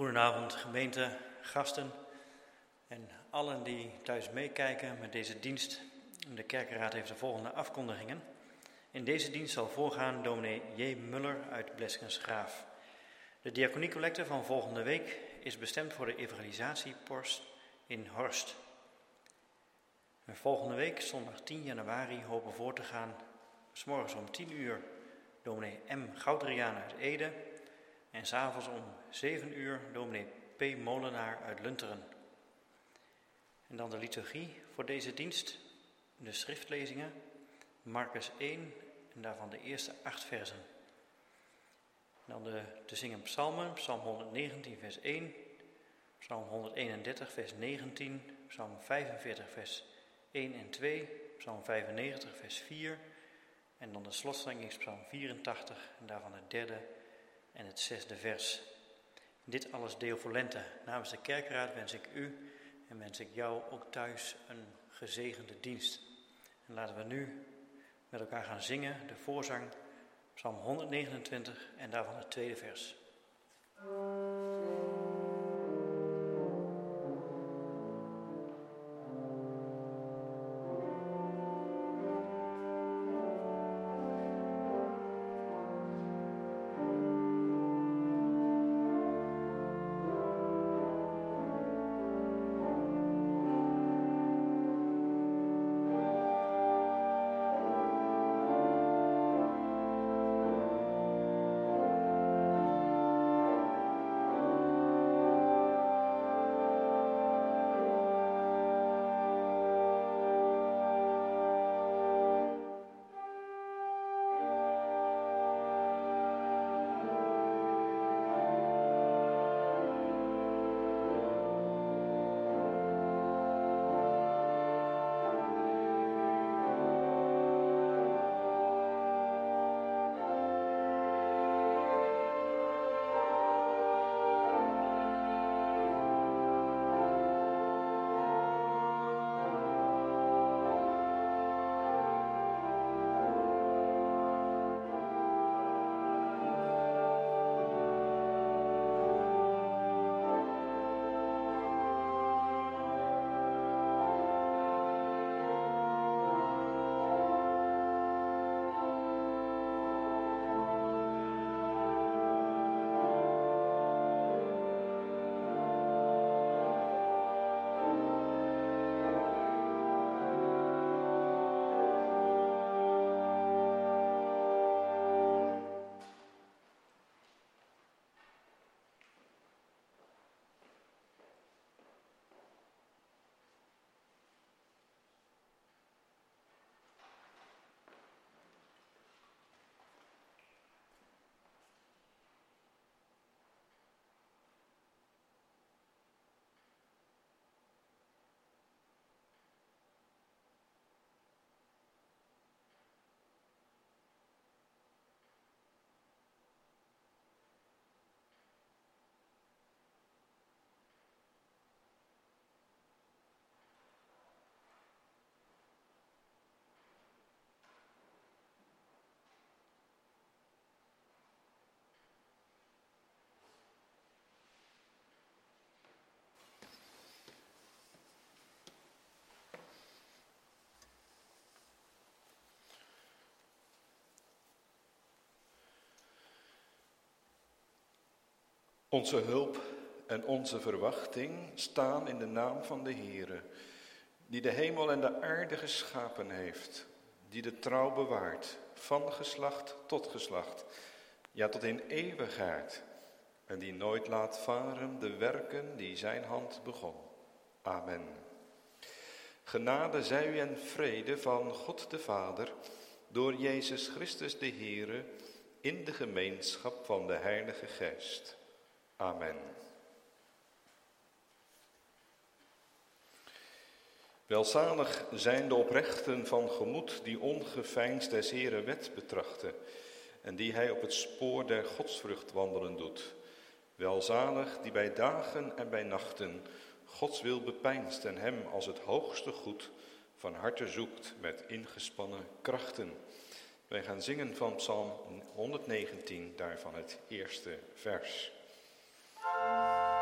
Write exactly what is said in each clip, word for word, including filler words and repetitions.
Goedenavond gemeente, gasten en allen die thuis meekijken met deze dienst. De kerkenraad heeft de volgende afkondigingen. In deze dienst zal voorgaan dominee J. Muller uit Bleskensgraaf. De diaconiecollecte van volgende week is bestemd voor de evangelisatiepost in Horst. En volgende week, zondag tien januari, hopen voor te gaan, 's morgens om tien uur, dominee M. Goudriaan uit Ede. En 's avonds om zeven uur, dominee P. Molenaar uit Lunteren. En dan de liturgie voor deze dienst, de schriftlezingen, Markus één en daarvan de eerste acht versen. Dan de te zingen psalmen, psalm honderdnegentien vers één, psalm honderdeenendertig vers negentien, psalm vijfenveertig vers één en twee, psalm vijfennegentig vers vier en dan de slotstrekkingspsalm vierentachtig en daarvan het derde en het zesde vers. Dit alles deel voor Lente. Namens de kerkraad wens ik u en wens ik jou ook thuis een gezegende dienst. En laten we nu met elkaar gaan zingen, de voorzang, psalm honderdnegenentwintig en daarvan het tweede vers. Onze hulp en onze verwachting staan in de naam van de Heere, die de hemel en de aarde geschapen heeft, die de trouw bewaart, van geslacht tot geslacht, ja tot in eeuwigheid, en die nooit laat varen de werken die zijn hand begon. Amen. Genade zij u en vrede van God de Vader, door Jezus Christus de Heere, in de gemeenschap van de Heilige Geest. Amen. Welzalig zijn de oprechten van gemoed die ongeveinsd des Heeren wet betrachten en die hij op het spoor der godsvrucht wandelen doet. Welzalig die bij dagen en bij nachten Gods wil bepeinst en hem als het hoogste goed van harte zoekt met ingespannen krachten. Wij gaan zingen van psalm honderdnegentien, daarvan het eerste vers.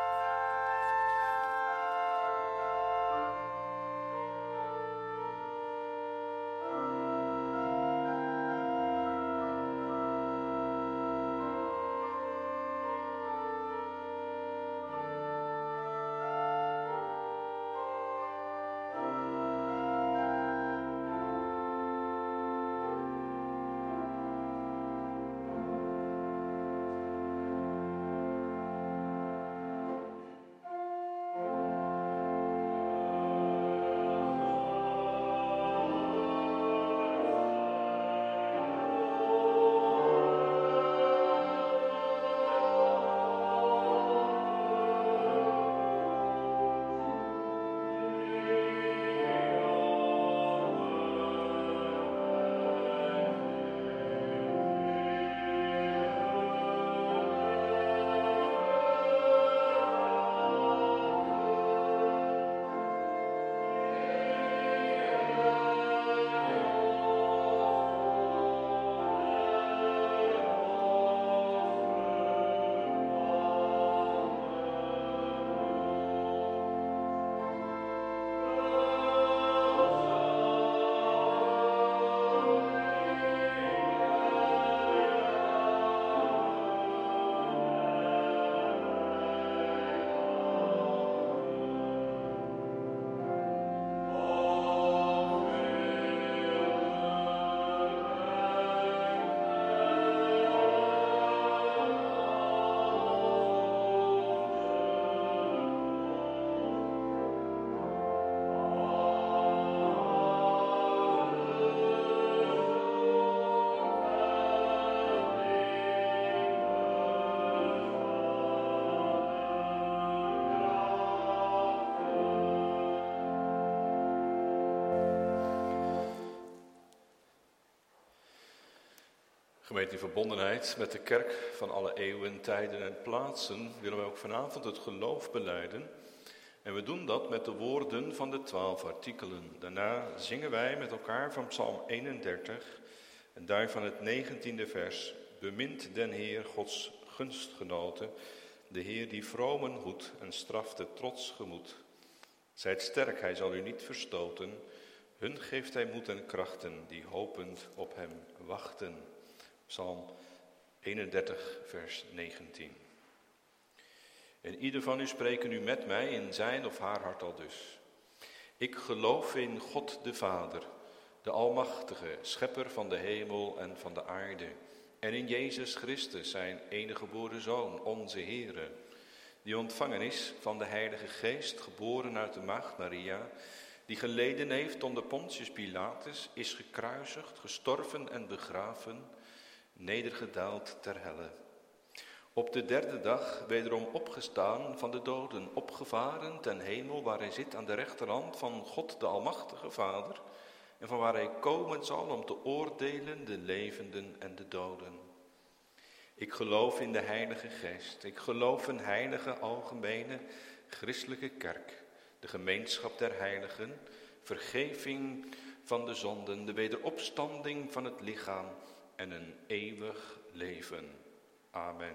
Gemeente in verbondenheid met de kerk van alle eeuwen, tijden en plaatsen willen wij ook vanavond het geloof belijden. En we doen dat met de woorden van de twaalf artikelen. Daarna zingen wij met elkaar van Psalm eenendertig en daarvan het negentiende vers. Bemint den Heer, Gods gunstgenoten, de Heer die vromen hoedt en straft het trots gemoed. Zijt sterk, hij zal u niet verstoten. Hun geeft hij moed en krachten, die hopend op hem wachten. Psalm eenendertig, vers negentien. En ieder van u spreken nu met mij in zijn of haar hart al dus. Ik geloof in God de Vader, de Almachtige, schepper van de hemel en van de aarde. En in Jezus Christus, zijn enige geboren Zoon, onze Heere, die ontvangen is van de Heilige Geest, geboren uit de maagd Maria, die geleden heeft onder Pontius Pilatus, is gekruisigd, gestorven en begraven, nedergedaald ter helle. Op de derde dag wederom opgestaan van de doden, opgevaren ten hemel, waar hij zit aan de rechterhand van God de Almachtige Vader, en van waar hij komen zal om te oordelen de levenden en de doden. Ik geloof in de Heilige Geest, ik geloof een heilige, algemene, christelijke kerk, de gemeenschap der heiligen, vergeving van de zonden, de wederopstanding van het lichaam en een eeuwig leven. Amen.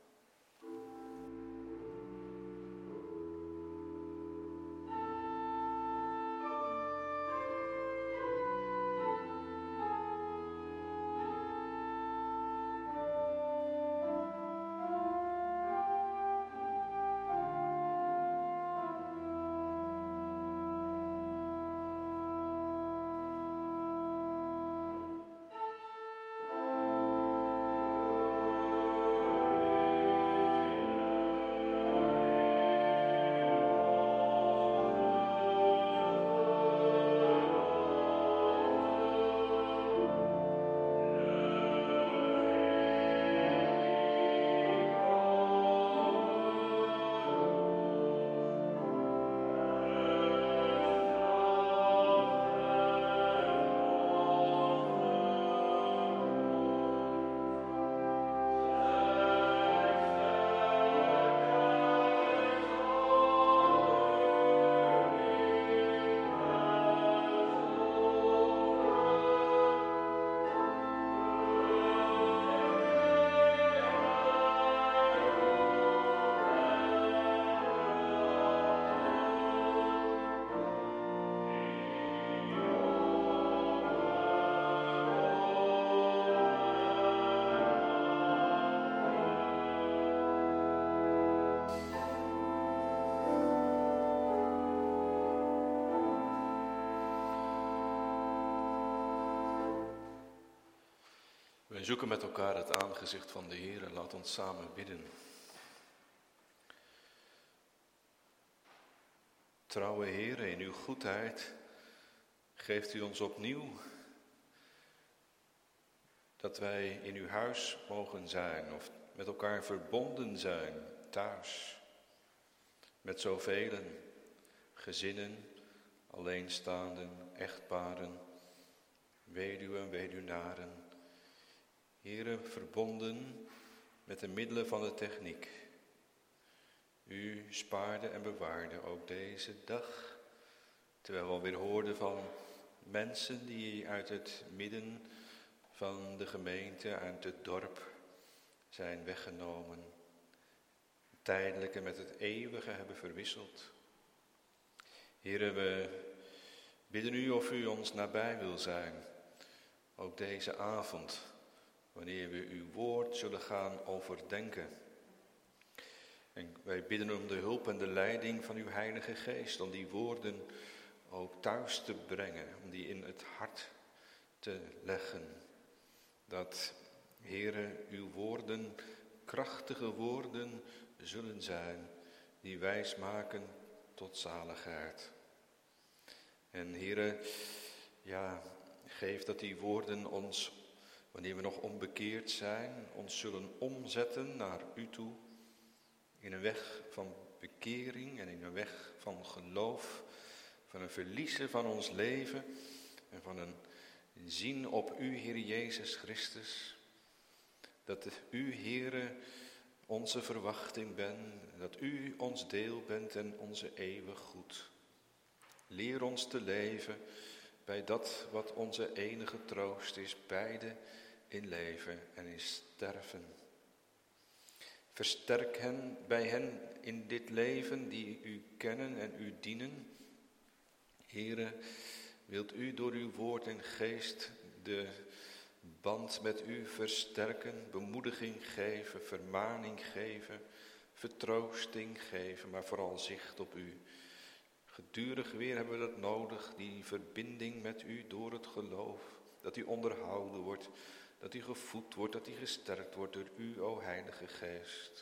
Wij zoeken met elkaar het aangezicht van de Heer en laat ons samen bidden. Trouwe Heer, in uw goedheid geeft u ons opnieuw dat wij in uw huis mogen zijn of met elkaar verbonden zijn, thuis. Met zoveel gezinnen, alleenstaanden, echtparen, weduwen en weduwnaren. Heren, verbonden met de middelen van de techniek. U spaarde en bewaarde ook deze dag, terwijl we alweer hoorden van mensen die uit het midden van de gemeente, uit het dorp, zijn weggenomen. Het tijdelijke met het eeuwige hebben verwisseld. Heren, we bidden u of u ons nabij wil zijn, ook deze avond, wanneer we uw woord zullen gaan overdenken. En wij bidden om de hulp en de leiding van uw Heilige Geest, om die woorden ook thuis te brengen, om die in het hart te leggen. Dat, Heere, uw woorden krachtige woorden zullen zijn, die wijs maken tot zaligheid. En Heere, ja, geef dat die woorden ons, wanneer we nog onbekeerd zijn, ons zullen omzetten naar u toe, in een weg van bekering en in een weg van geloof, van een verliezen van ons leven en van een zien op u, Heer Jezus Christus, Dat u, Heere, onze verwachting bent, dat u ons deel bent en onze eeuwig goed. Leer ons te leven bij dat wat onze enige troost is, beide in leven en in sterven. Versterk hen bij hen in dit leven die u kennen en u dienen. Heere, wilt u door uw woord en geest de band met u versterken, bemoediging geven, vermaning geven, vertroosting geven, maar vooral zicht op u. Gedurig weer hebben we dat nodig, die verbinding met u door het geloof, dat die onderhouden wordt, dat die gevoed wordt, dat die gesterkt wordt door u, o Heilige Geest.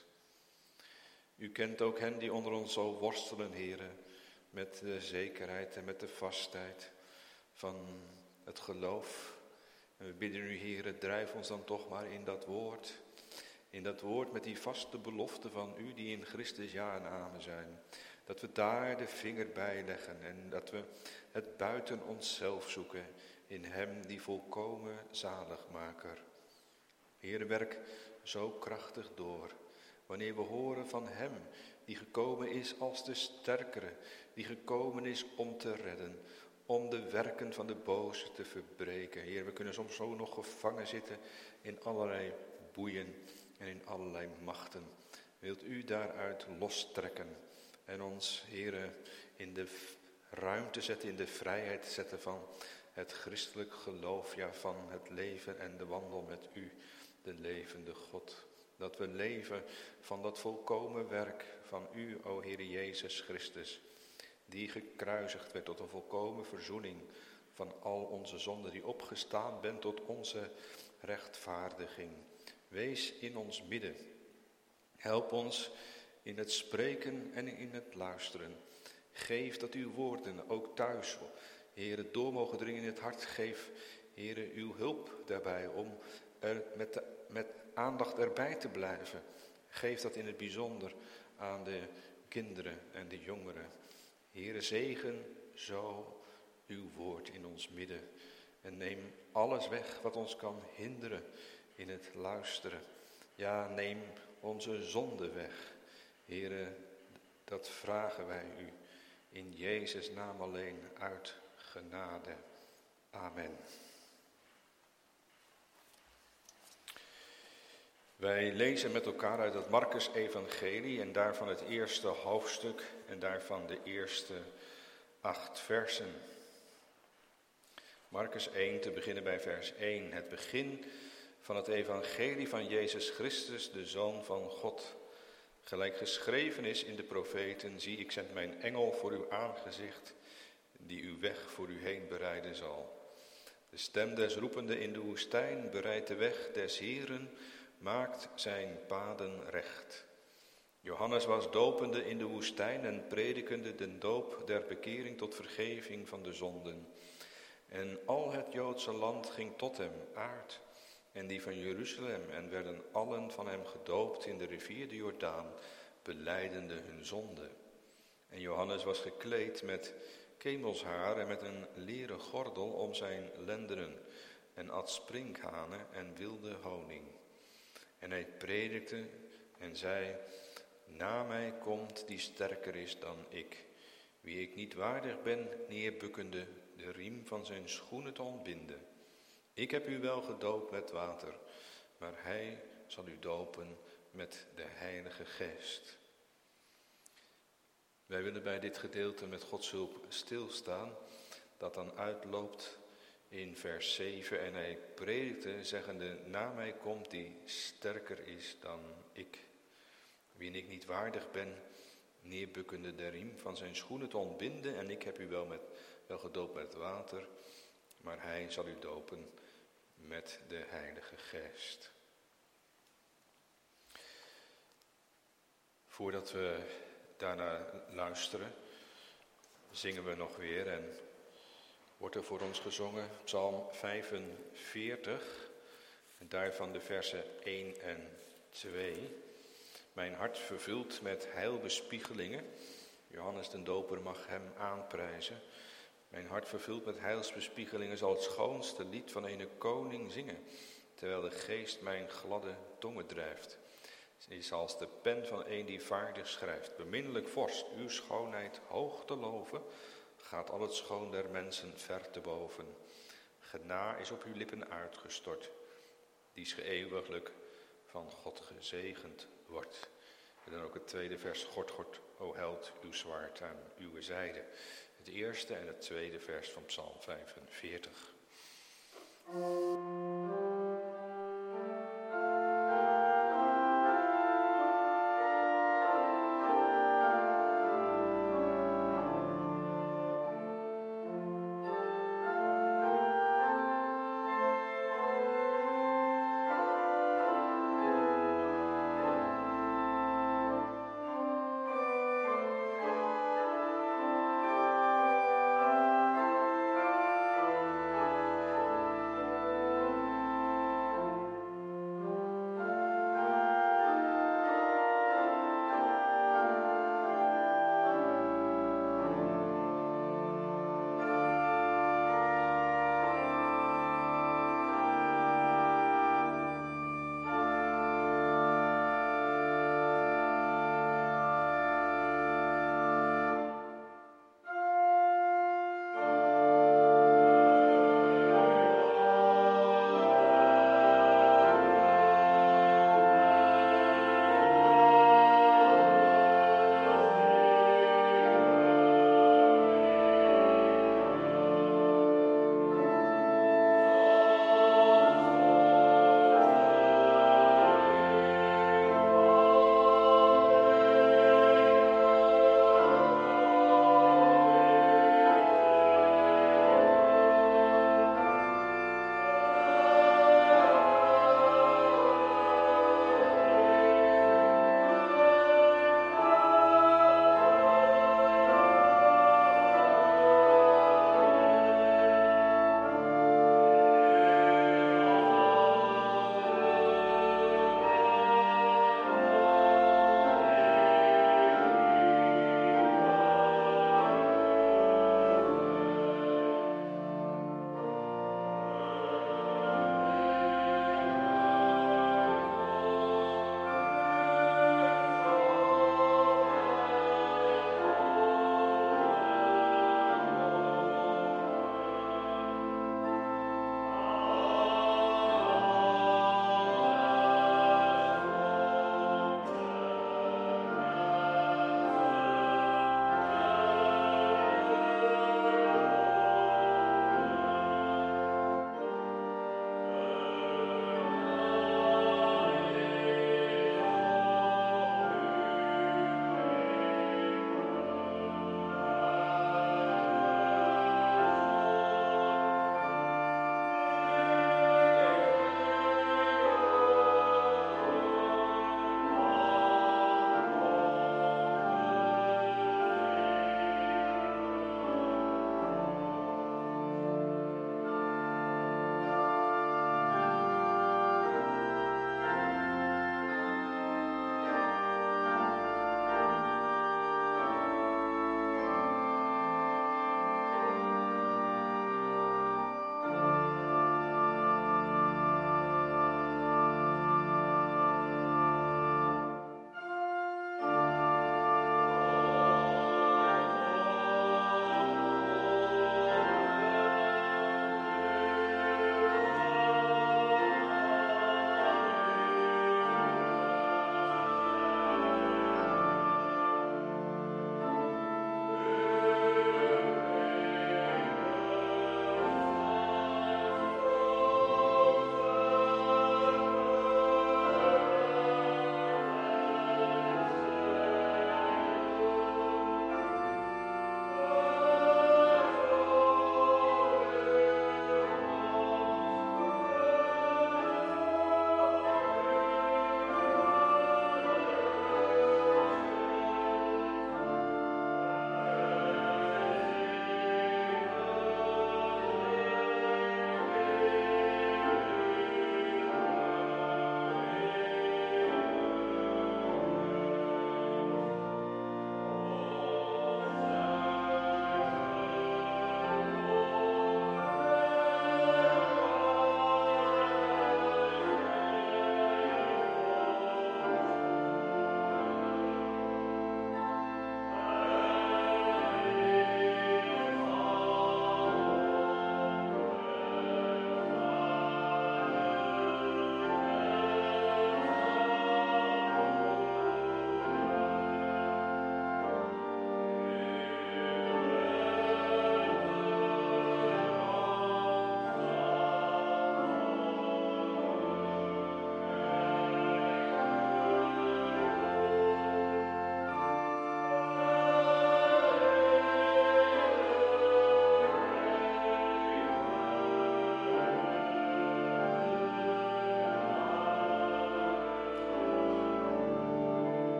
U kent ook hen die onder ons zo worstelen, Heere, met de zekerheid en met de vastheid van het geloof. En we bidden u, Heere, drijf ons dan toch maar in dat woord, in dat woord met die vaste belofte van u die in Christus ja en amen zijn. Dat we daar de vinger bij leggen en dat we het buiten onszelf zoeken in hem die volkomen zaligmaker. Heere, werk zo krachtig door, wanneer we horen van hem die gekomen is als de sterkere, die gekomen is om te redden, om de werken van de boze te verbreken. Heer, we kunnen soms zo nog gevangen zitten in allerlei boeien en in allerlei machten. Wilt u daaruit lostrekken en ons, Heere, in de ruimte zetten, in de vrijheid zetten van het christelijk geloof, ja, van het leven en de wandel met u, de levende God. Dat we leven van dat volkomen werk van u, o Heere Jezus Christus, die gekruisigd werd tot een volkomen verzoening van al onze zonden, die opgestaan bent tot onze rechtvaardiging. Wees in ons midden. Help ons in het spreken en in het luisteren. Geef dat uw woorden ook thuis, Heere, door mogen dringen in het hart. Geef, Heere, uw hulp daarbij om er met, de, met aandacht erbij te blijven. Geef dat in het bijzonder aan de kinderen en de jongeren. Heere, zegen zo uw woord in ons midden. En neem alles weg wat ons kan hinderen in het luisteren. Ja, neem onze zonde weg. Heere, dat vragen wij u in Jezus' naam alleen uit genade. Amen. Wij lezen met elkaar uit het Markus-evangelie en daarvan het eerste hoofdstuk en daarvan de eerste acht versen. Markus één, te beginnen bij vers één. Het begin van het evangelie van Jezus Christus, de Zoon van God. Gelijk geschreven is in de profeten, zie, ik zend mijn engel voor uw aangezicht, die uw weg voor u heen bereiden zal. De stem des roepende in de woestijn, bereidt de weg des Heeren, maakt zijn paden recht. Johannes was dopende in de woestijn en predikende den doop der bekering tot vergeving van de zonden. En al het Joodse land ging tot hem uit, en die van Jeruzalem, en werden allen van hem gedoopt in de rivier de Jordaan, belijdende hun zonde. En Johannes was gekleed met kemelshaar en met een leren gordel om zijn lendenen, en at sprinkhanen en wilde honing. En hij predikte en zei, na mij komt die sterker is dan ik, wie ik niet waardig ben, neerbukkende de riem van zijn schoenen te ontbinden. Ik heb u wel gedoopt met water, maar hij zal u dopen met de Heilige Geest. Wij willen bij dit gedeelte met Gods hulp stilstaan, dat dan uitloopt in vers zeven. En hij predikte, zeggende, na mij komt die sterker is dan ik, wie ik niet waardig ben, neerbukkende de riem van zijn schoenen te ontbinden. En ik heb u wel, met, wel gedoopt met water, maar hij zal u dopen met de Heilige Geest. Voordat we daarna luisteren, zingen we nog weer en wordt er voor ons gezongen Psalm vijfenveertig, en daarvan de versen één en twee. Mijn hart vervuld met heilbespiegelingen, Johannes den Doper mag hem aanprijzen. Mijn hart vervuld met heilsbespiegelingen zal het schoonste lied van een koning zingen. terwijl de geest mijn gladde tongen drijft. Ze is als de pen van een die vaardig schrijft. Beminnelijk vorst, uw schoonheid hoog te loven, gaat al het schoon der mensen ver te boven. Gena is op uw lippen uitgestort, die geëeuwiglijk van God gezegend wordt. En dan ook het tweede vers, God, God, o held, uw zwaard aan uw zijde. Het eerste en het tweede vers van Psalm vijfenveertig.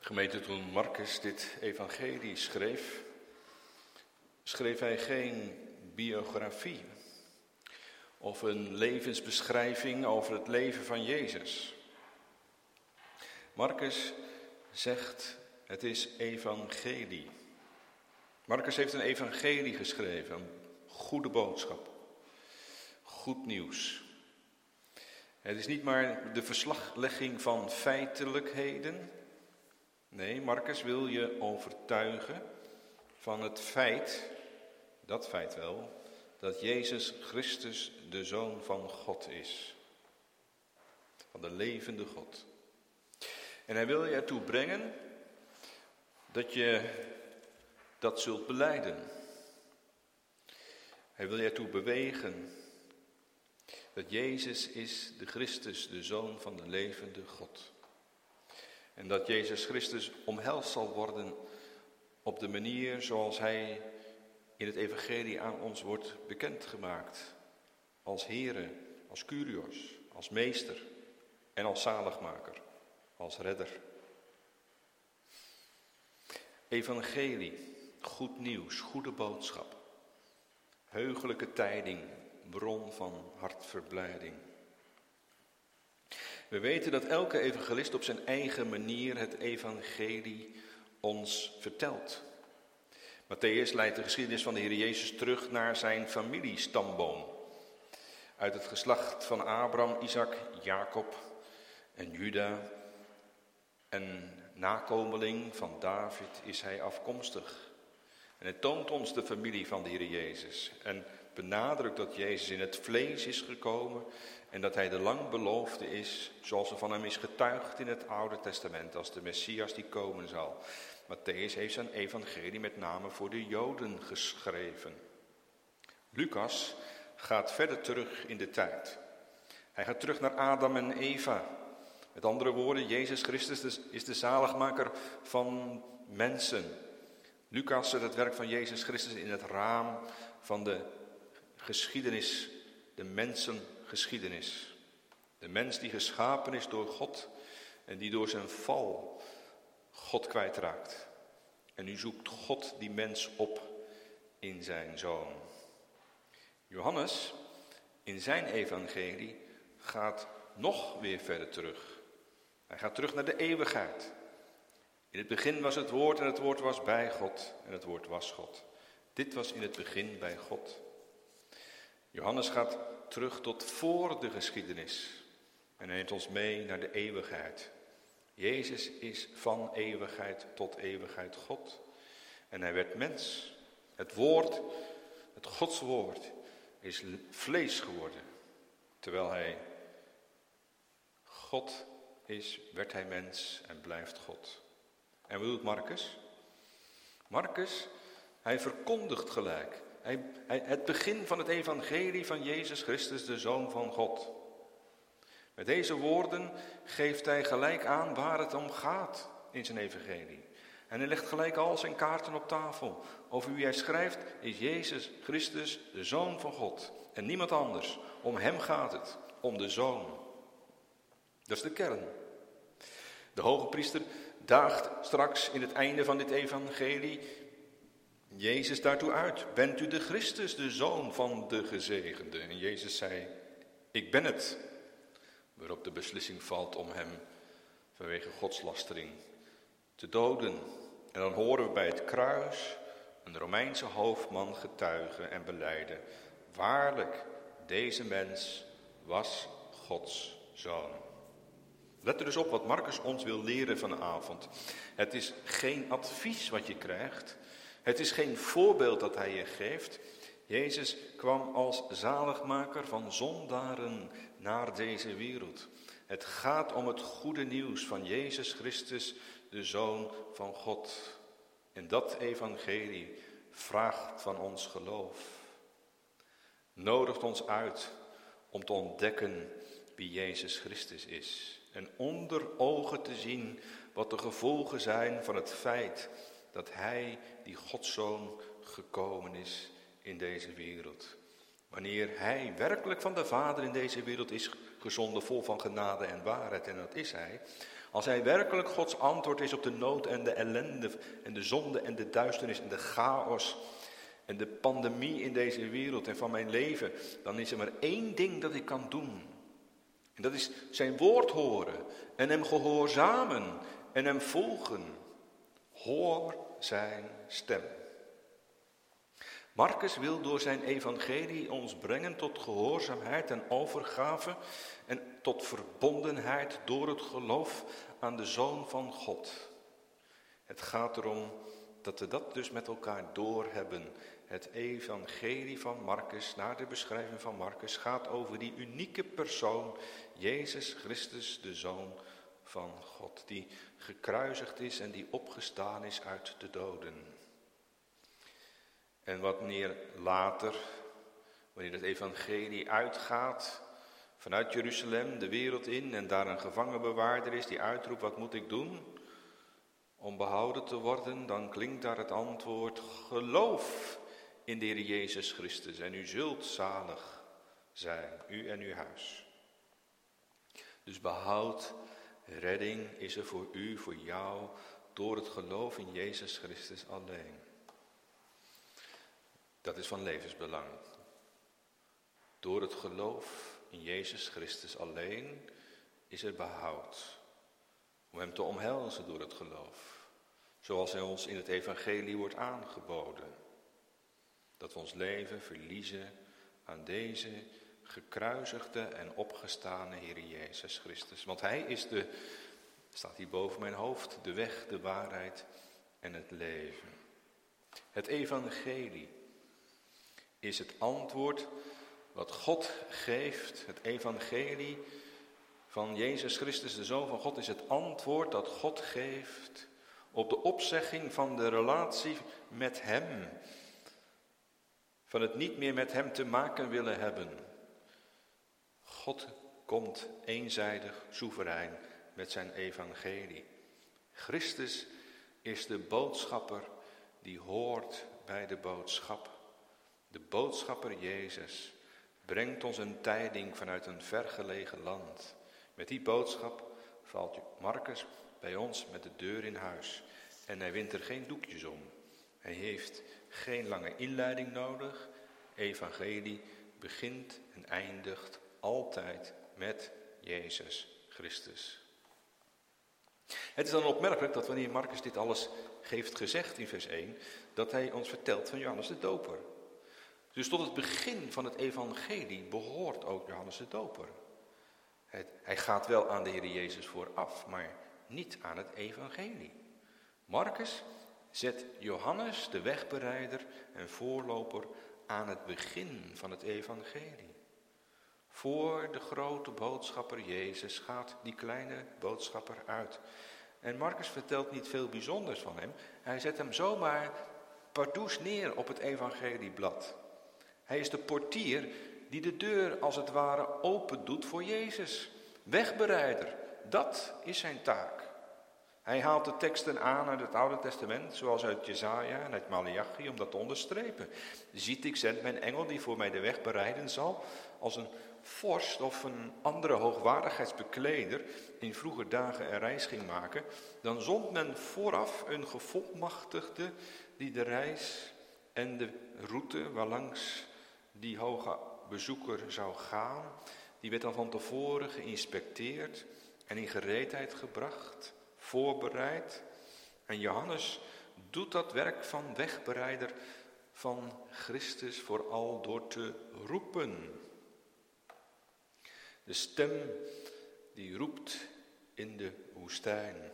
Gemeente, toen Marcus dit evangelie schreef, schreef hij geen biografie of een levensbeschrijving over het leven van Jezus. Marcus zegt, het is evangelie. Marcus heeft een evangelie geschreven, een goede boodschap, goed nieuws. Het is niet maar de verslaglegging van feitelijkheden. Nee, Marcus wil je overtuigen van het feit, dat feit wel, dat Jezus Christus de Zoon van God is. Van de levende God. En hij wil je ertoe brengen dat je dat zult belijden. Hij wil je ertoe bewegen dat Jezus is de Christus, de Zoon van de levende God. En dat Jezus Christus omhelst zal worden op de manier zoals hij in het evangelie aan ons wordt bekendgemaakt. Als Here, als Kyrios, als Meester en als zaligmaker, als redder. Evangelie, goed nieuws, goede boodschap. Heugelijke tijding, bron van hartverblijding. We weten dat elke evangelist op zijn eigen manier het evangelie ons vertelt. Matthäus leidt de geschiedenis van de Heer Jezus terug naar zijn familiestamboom. Uit het geslacht van Abraham, Isaac, Jacob en Juda. En nakomeling van David is hij afkomstig. En hij toont ons de familie van de Heer Jezus. En benadrukt dat Jezus in het vlees is gekomen en dat hij de lang beloofde is, zoals er van hem is getuigd in het Oude Testament, als de Messias die komen zal. Matthäus heeft zijn evangelie met name voor de Joden geschreven. Lucas gaat verder terug in de tijd. Hij gaat terug naar Adam en Eva. Met andere woorden, Jezus Christus is de zaligmaker van mensen. Lucas zet het werk van Jezus Christus in het raam van de geschiedenis, de mensengeschiedenis. De mens die geschapen is door God en die door zijn val God kwijtraakt. En nu zoekt God die mens op in zijn Zoon. Johannes, in zijn evangelie, gaat nog weer verder terug. Hij gaat terug naar de eeuwigheid. In het begin was het woord en het woord was bij God en het woord was God. Dit was in het begin bij God. Johannes gaat terug tot voor de geschiedenis en neemt ons mee naar de eeuwigheid. Jezus is van eeuwigheid tot eeuwigheid God. En hij werd mens. Het woord, het Godswoord, is vlees geworden. Terwijl hij God is, werd hij mens en blijft God. En wat doet Marcus? Marcus, hij verkondigt gelijk. Hij, hij, het begin van het evangelie van Jezus Christus, de Zoon van God. Met deze woorden geeft hij gelijk aan waar het om gaat in zijn evangelie. En hij legt gelijk al zijn kaarten op tafel. Over wie hij schrijft is Jezus Christus, de Zoon van God. En niemand anders. Om hem gaat het, om de Zoon. Dat is de kern. De hoge priester daagt straks in het einde van dit evangelie Jezus daartoe uit. Bent u de Christus, de Zoon van de gezegende? En Jezus zei, ik ben het. Waarop de beslissing valt om hem vanwege godslastering te doden. En dan horen we bij het kruis een Romeinse hoofdman getuigen en belijden. Waarlijk, deze mens was Gods Zoon. Let er dus op wat Marcus ons wil leren vanavond. Het is geen advies wat je krijgt. Het is geen voorbeeld dat hij je geeft. Jezus kwam als zaligmaker van zondaren naar deze wereld. Het gaat om het goede nieuws van Jezus Christus, de Zoon van God. En dat evangelie vraagt van ons geloof. Nodigt ons uit om te ontdekken wie Jezus Christus is. En onder ogen te zien wat de gevolgen zijn van het feit dat hij, die Godszoon, gekomen is in deze wereld. Wanneer hij werkelijk van de Vader in deze wereld is gezonden, vol van genade en waarheid, en dat is hij. Als hij werkelijk Gods antwoord is op de nood en de ellende en de zonde en de duisternis en de chaos en de pandemie in deze wereld en van mijn leven, dan is er maar één ding dat ik kan doen. En dat is zijn woord horen en hem gehoorzamen en hem volgen. Hoor zijn stem. Marcus wil door zijn evangelie ons brengen tot gehoorzaamheid en overgave en tot verbondenheid door het geloof aan de Zoon van God. Het gaat erom dat we dat dus met elkaar doorhebben. Het evangelie van Marcus, naar de beschrijving van Marcus, gaat over die unieke persoon, Jezus Christus, de Zoon van God, die gekruisigd is en die opgestaan is uit de doden. En wanneer later, wanneer het evangelie uitgaat vanuit Jeruzalem de wereld in en daar een gevangenbewaarder is die uitroept, wat moet ik doen om behouden te worden, dan klinkt daar het antwoord, geloof in de Heer Jezus Christus en u zult zalig zijn, u en uw huis. Dus behoud, redding is er voor u, voor jou, door het geloof in Jezus Christus alleen. Dat is van levensbelang. Door het geloof in Jezus Christus alleen is er behoud. Om hem te omhelzen door het geloof. Zoals hij ons in het evangelie wordt aangeboden. Dat we ons leven verliezen aan deze gekruisigde en opgestane Heer Jezus Christus. Want hij is de, staat hier boven mijn hoofd, de weg, de waarheid en het leven. Het evangelie is het antwoord wat God geeft. Het evangelie van Jezus Christus, de Zoon van God, is het antwoord dat God geeft op de opzegging van de relatie met hem. Van het niet meer met hem te maken willen hebben. God komt eenzijdig, soeverein met zijn evangelie. Christus is de boodschapper die hoort bij de boodschap. De boodschapper Jezus brengt ons een tijding vanuit een vergelegen land. Met die boodschap valt Marcus bij ons met de deur in huis. En hij wint er geen doekjes om. Hij heeft geen lange inleiding nodig. Evangelie begint en eindigt altijd met Jezus Christus. Het is dan opmerkelijk dat wanneer Marcus dit alles heeft gezegd in vers één, dat hij ons vertelt van Johannes de Doper. Dus tot het begin van het evangelie behoort ook Johannes de Doper. Het, hij gaat wel aan de Heer Jezus vooraf, maar niet aan het evangelie. Marcus zet Johannes, de wegbereider en voorloper, aan het begin van het evangelie. Voor de grote boodschapper Jezus gaat die kleine boodschapper uit. En Marcus vertelt niet veel bijzonders van hem. Hij zet hem zomaar pardoes neer op het evangelieblad. Hij is de portier die de deur als het ware open doet voor Jezus. Wegbereider, dat is zijn taak. Hij haalt de teksten aan uit het Oude Testament, zoals uit Jesaja en uit Maleachi, om dat te onderstrepen. Ziet, ik zend mijn engel die voor mij de weg bereiden zal, als een vorst of een andere hoogwaardigheidsbekleder in vroeger dagen een reis ging maken, dan zond men vooraf een gevolmachtigde die de reis en de route waarlangs die hoge bezoeker zou gaan, die werd dan van tevoren geïnspecteerd en in gereedheid gebracht, voorbereid. En Johannes doet dat werk van wegbereider van Christus vooral door te roepen. De stem die roept in de woestijn.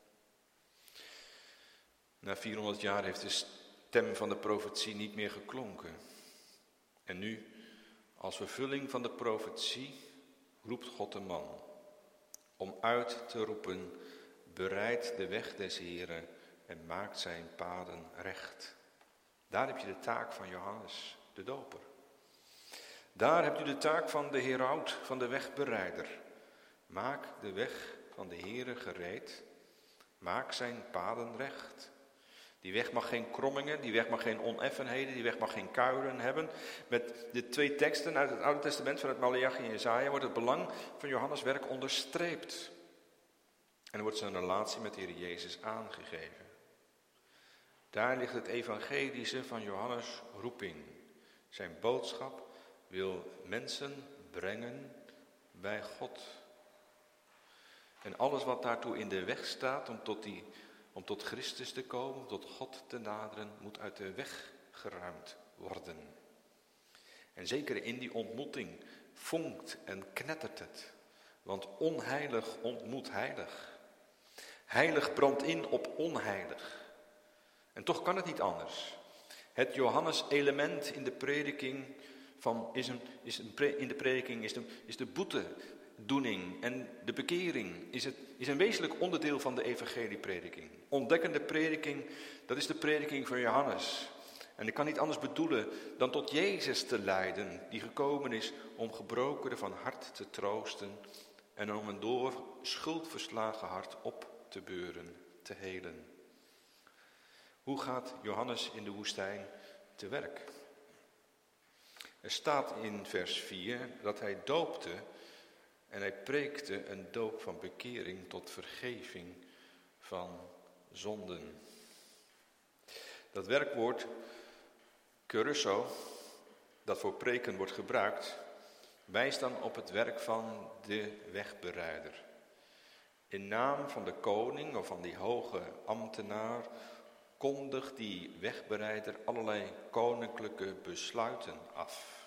Na vierhonderd jaar heeft de stem van de profetie niet meer geklonken. En nu, als vervulling van de profetie, roept God de man om uit te roepen: bereid de weg des Heren en maakt zijn paden recht. Daar heb je de taak van Johannes de Doper. Daar hebt u de taak van de heraut, van de wegbereider. Maak de weg van de Heere gereed. Maak zijn paden recht. Die weg mag geen krommingen, die weg mag geen oneffenheden, die weg mag geen kuilen hebben. Met de twee teksten uit het Oude Testament, van het Maleachi en Jesaja, wordt het belang van Johannes' werk onderstreept. En er wordt zijn relatie met de Heer Jezus aangegeven. Daar ligt het evangelische van Johannes' roeping. Zijn boodschap wil mensen brengen bij God. En alles wat daartoe in de weg staat om tot, die, om tot Christus te komen, om tot God te naderen, moet uit de weg geruimd worden. En zeker in die ontmoeting vonkt en knettert het. Want onheilig ontmoet heilig. Heilig brandt in op onheilig. En toch kan het niet anders. Het Johannes-element in de prediking van, is een, is een pre, in de prediking is de, is de boetedoening en de bekering is, het, is een wezenlijk onderdeel van de evangelieprediking. Ontdekkende prediking, dat is de prediking van Johannes. En ik kan niet anders bedoelen dan tot Jezus te leiden, die gekomen is om gebrokenen van hart te troosten en om een door schuld verslagen hart op te beuren, te helen. Hoe gaat Johannes in de woestijn te werk? Er staat in vers vier dat hij doopte en hij preekte een doop van bekering tot vergeving van zonden. Dat werkwoord kerusso, dat voor preken wordt gebruikt, wijst dan op het werk van de wegbereider. In naam van de koning of van die hoge ambtenaar kondigt die wegbereider allerlei koninklijke besluiten af.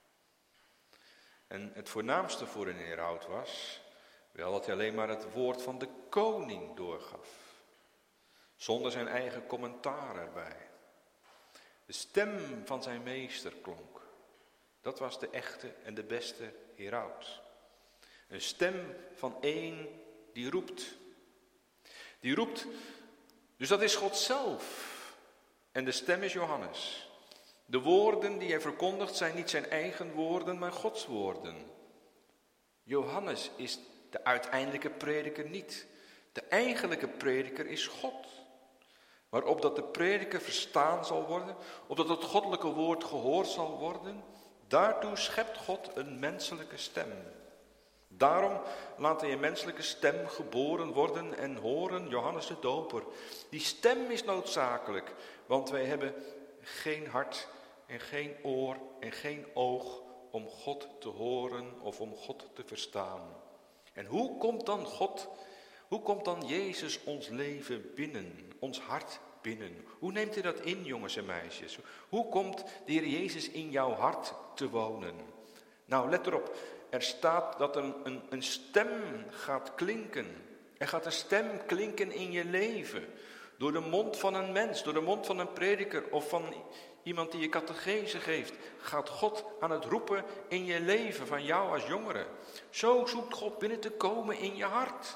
En het voornaamste voor een heraut was wel dat hij alleen maar het woord van de koning doorgaf, zonder zijn eigen commentaar erbij. De stem van zijn meester klonk. Dat was de echte en de beste heraut. Een stem van één die roept. Die roept, dus dat is God zelf. En de stem is Johannes. De woorden die hij verkondigt zijn niet zijn eigen woorden, maar Gods woorden. Johannes is de uiteindelijke prediker niet. De eigenlijke prediker is God. Maar opdat de prediker verstaan zal worden, opdat het goddelijke woord gehoord zal worden, daartoe schept God een menselijke stem. Daarom laat hij een menselijke stem geboren worden en horen, Johannes de Doper. Die stem is noodzakelijk, want wij hebben geen hart en geen oor en geen oog om God te horen of om God te verstaan. En hoe komt dan God, hoe komt dan Jezus ons leven binnen, ons hart binnen? Hoe neemt hij dat in, jongens en meisjes? Hoe komt de Heer Jezus in jouw hart te wonen? Nou, let erop. Er staat dat er een, een stem gaat klinken. Er gaat een stem klinken in je leven. Door de mond van een mens, door de mond van een prediker of van iemand die je catechese geeft. Gaat God aan het roepen in je leven van jou als jongere. Zo zoekt God binnen te komen in je hart.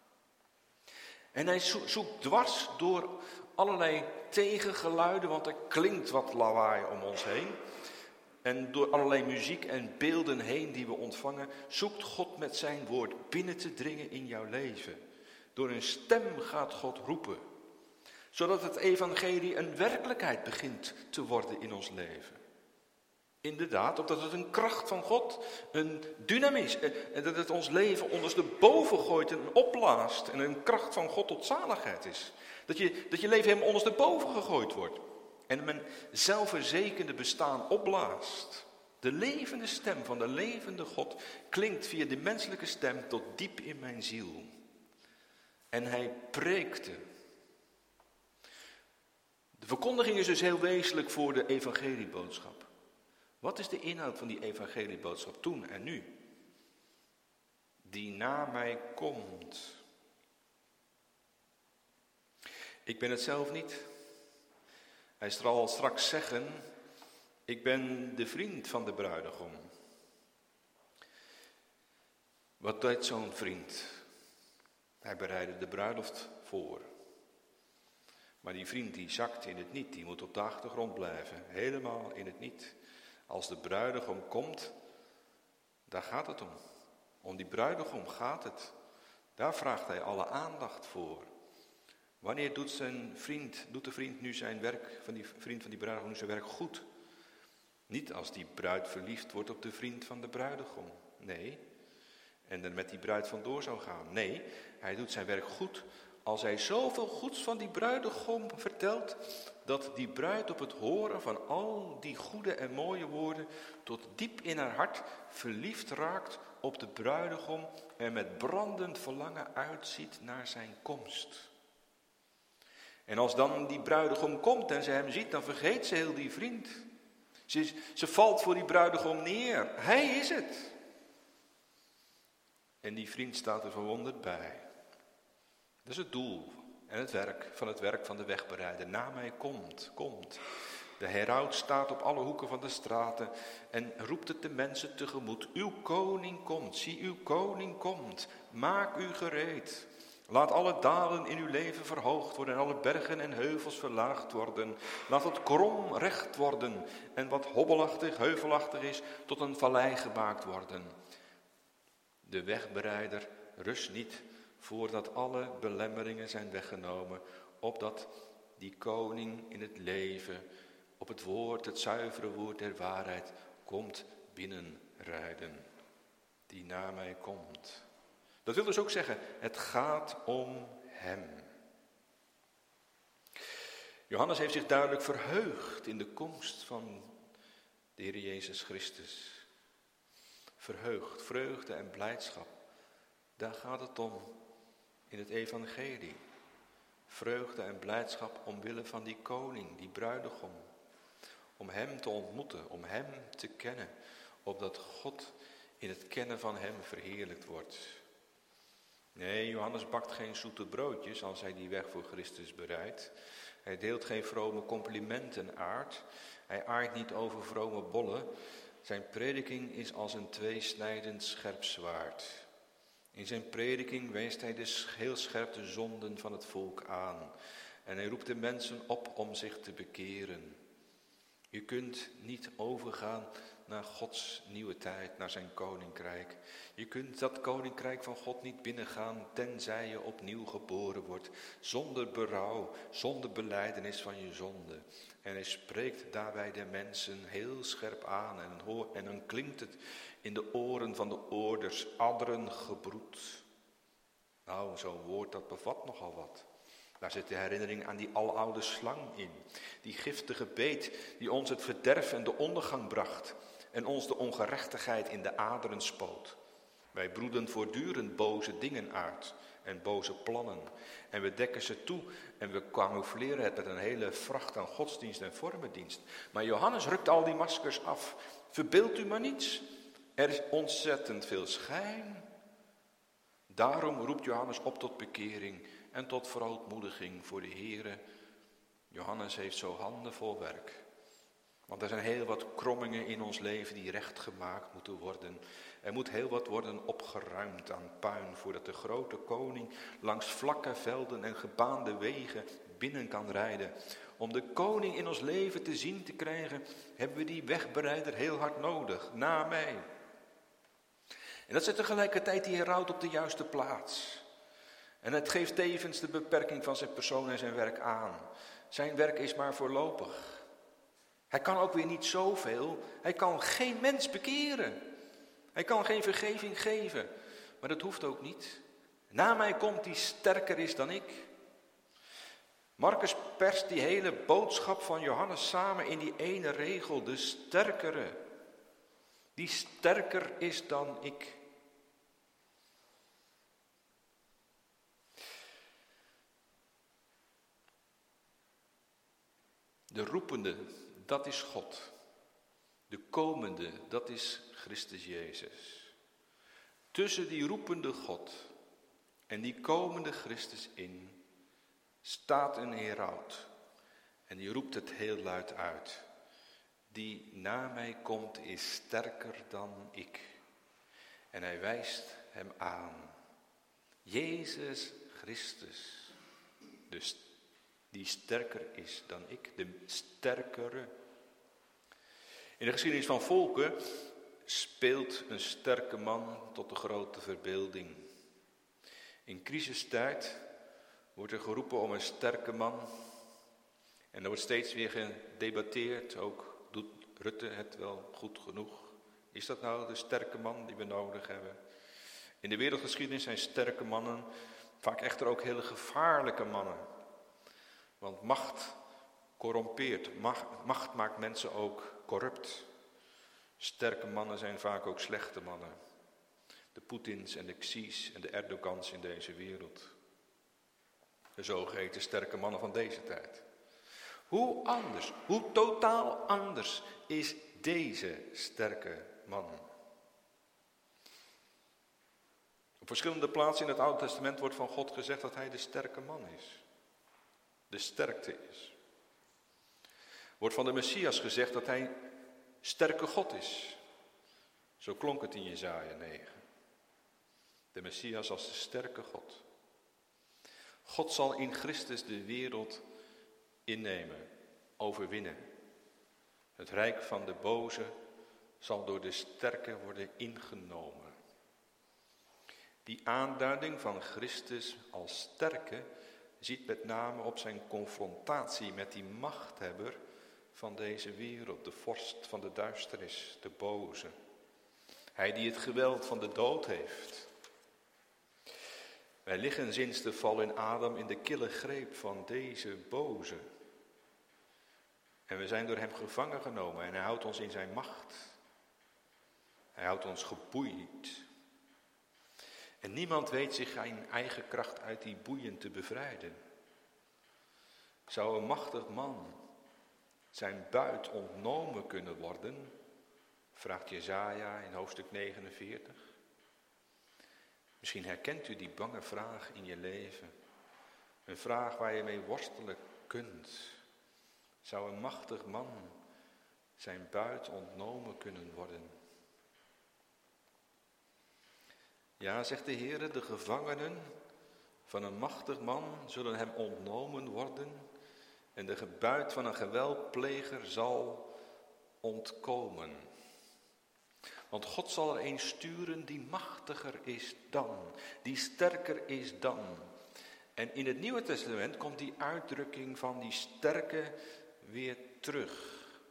En hij zoekt dwars door allerlei tegengeluiden, want er klinkt wat lawaai om ons heen. En door allerlei muziek en beelden heen die we ontvangen, zoekt God met zijn woord binnen te dringen in jouw leven. Door een stem gaat God roepen, zodat het evangelie een werkelijkheid begint te worden in ons leven. Inderdaad, omdat het een kracht van God, een dynamis, en dat het ons leven ondersteboven gooit en opblaast en een kracht van God tot zaligheid is. Dat je, dat je leven helemaal ondersteboven gegooid wordt. En mijn zelfverzekerde bestaan opblaast. De levende stem van de levende God klinkt via de menselijke stem tot diep in mijn ziel. En hij preekte. De verkondiging is dus heel wezenlijk voor de evangelieboodschap. Wat is de inhoud van die evangelieboodschap toen en nu? Die na mij komt. Ik ben het zelf niet. Hij zal straks zeggen, ik ben de vriend van de bruidegom. Wat deed zo'n vriend? Hij bereidde de bruiloft voor. Maar die vriend die zakt in het niet, die moet op de achtergrond blijven, helemaal in het niet. Als de bruidegom komt, daar gaat het om. Om die bruidegom gaat het. Daar vraagt hij alle aandacht voor. Wanneer doet zijn vriend, doet de vriend nu zijn werk, van die vriend van die bruidegom nu zijn werk goed? Niet als die bruid verliefd wordt op de vriend van de bruidegom. Nee. En er met die bruid vandoor zou gaan. Nee, hij doet zijn werk goed als hij zoveel goeds van die bruidegom vertelt, dat die bruid op het horen van al die goede en mooie woorden tot diep in haar hart verliefd raakt op de bruidegom en met brandend verlangen uitziet naar zijn komst. En als dan die bruidegom komt en ze hem ziet, dan vergeet ze heel die vriend. Ze, ze valt voor die bruidegom neer. Hij is het. En die vriend staat er verwonderd bij. Dat is het doel en het werk van het werk van de wegbereider. Na mij komt, komt. De heraut staat op alle hoeken van de straten en roept het de mensen tegemoet. Uw koning komt, zie uw koning komt. Maak u gereed. Laat alle dalen in uw leven verhoogd worden en alle bergen en heuvels verlaagd worden. Laat het krom recht worden en wat hobbelachtig, heuvelachtig is, tot een vallei gemaakt worden. De wegbereider rust niet voordat alle belemmeringen zijn weggenomen, opdat die koning in het leven, op het woord, het zuivere woord der waarheid, komt binnenrijden. Die na mij komt. Dat wil dus ook zeggen, het gaat om hem. Johannes heeft zich duidelijk verheugd in de komst van de Heer Jezus Christus. Verheugd, vreugde en blijdschap. Daar gaat het om in het evangelie. Vreugde en blijdschap omwille van die koning, die bruidegom. Om hem te ontmoeten, om hem te kennen. Opdat God in het kennen van hem verheerlijkt wordt. Nee, Johannes bakt geen zoete broodjes als hij die weg voor Christus bereidt. Hij deelt geen vrome complimenten aard. Hij aardt niet over vrome bollen. Zijn prediking is als een tweesnijdend scherp zwaard. In zijn prediking wijst hij de heel scherp de zonden van het volk aan. En hij roept de mensen op om zich te bekeren. Je kunt niet overgaan naar Gods nieuwe tijd, naar zijn koninkrijk. Je kunt dat koninkrijk van God niet binnengaan, tenzij je opnieuw geboren wordt. Zonder berouw, zonder belijdenis van je zonde. En hij spreekt daarbij de mensen heel scherp aan. En, hoor, en dan klinkt het in de oren van de oorders, adderen gebroed. Nou, zo'n woord dat bevat nogal wat. Daar zit de herinnering aan die aloude slang in. Die giftige beet die ons het verderf en de ondergang bracht. En ons de ongerechtigheid in de aderen spoot. Wij broeden voortdurend boze dingen uit en boze plannen. En we dekken ze toe en we camoufleren het met een hele vracht aan godsdienst en vormendienst. Maar Johannes rukt al die maskers af. Verbeeld u maar niets. Er is ontzettend veel schijn. Daarom roept Johannes op tot bekering en tot verootmoediging voor de Here. Johannes heeft zo handen vol werk. Want er zijn heel wat krommingen in ons leven die recht gemaakt moeten worden. Er moet heel wat worden opgeruimd aan puin, voordat de grote koning langs vlakke velden en gebaande wegen binnen kan rijden. Om de koning in ons leven te zien te krijgen, hebben we die wegbereider heel hard nodig, na mij. En dat zet tegelijkertijd die heraut op de juiste plaats. En het geeft tevens de beperking van zijn persoon en zijn werk aan. Zijn werk is maar voorlopig. Hij kan ook weer niet zoveel. Hij kan geen mens bekeren. Hij kan geen vergeving geven. Maar dat hoeft ook niet. Na mij komt die sterker is dan ik. Marcus perst die hele boodschap van Johannes samen in die ene regel. De sterkere. Die sterker is dan ik. De roepende, dat is God. De komende, dat is Christus Jezus. Tussen die roepende God en die komende Christus in staat een heraut. En die roept het heel luid uit. Die na mij komt is sterker dan ik. En hij wijst hem aan. Jezus Christus. Dus die sterker is dan ik, de sterkere. In de geschiedenis van volken speelt een sterke man tot de grote verbeelding. In crisistijd wordt er geroepen om een sterke man. En er wordt steeds weer gedebatteerd, ook doet Rutte het wel goed genoeg? Is dat nou de sterke man die we nodig hebben? In de wereldgeschiedenis zijn sterke mannen vaak echter ook hele gevaarlijke mannen. Want macht corrompeert, macht, macht maakt mensen ook corrupt. Sterke mannen zijn vaak ook slechte mannen. De Poetins en de Xi's en de Erdogans in deze wereld. De zogeheten sterke mannen van deze tijd. Hoe anders, hoe totaal anders is deze sterke man? Op verschillende plaatsen in het Oude Testament wordt van God gezegd dat hij de sterke man is. De sterkte is. Wordt van de Messias gezegd dat hij sterke God is. Zo klonk het in Jesaja negen. De Messias als de sterke God. God zal in Christus de wereld innemen, overwinnen. Het rijk van de boze zal door de sterke worden ingenomen. Die aanduiding van Christus als sterke ziet met name op zijn confrontatie met die machthebber van deze wereld, de vorst van de duisternis, de boze. Hij die het geweld van de dood heeft. Wij liggen sinds de val in Adam in de kille greep van deze boze. En we zijn door hem gevangen genomen en hij houdt ons in zijn macht. Hij houdt ons geboeid. En niemand weet zich in eigen kracht uit die boeien te bevrijden. Zou een machtig man zijn buit ontnomen kunnen worden? Vraagt Jesaja in hoofdstuk negenenveertig. Misschien herkent u die bange vraag in je leven. Een vraag waar je mee worstelen kunt. Zou een machtig man zijn buit ontnomen kunnen worden? Ja, zegt de Heer, de gevangenen van een machtig man zullen hem ontnomen worden en de buit van een geweldpleger zal ontkomen. Want God zal er een sturen die machtiger is dan, die sterker is dan. En in het Nieuwe Testament komt die uitdrukking van die sterke weer terug.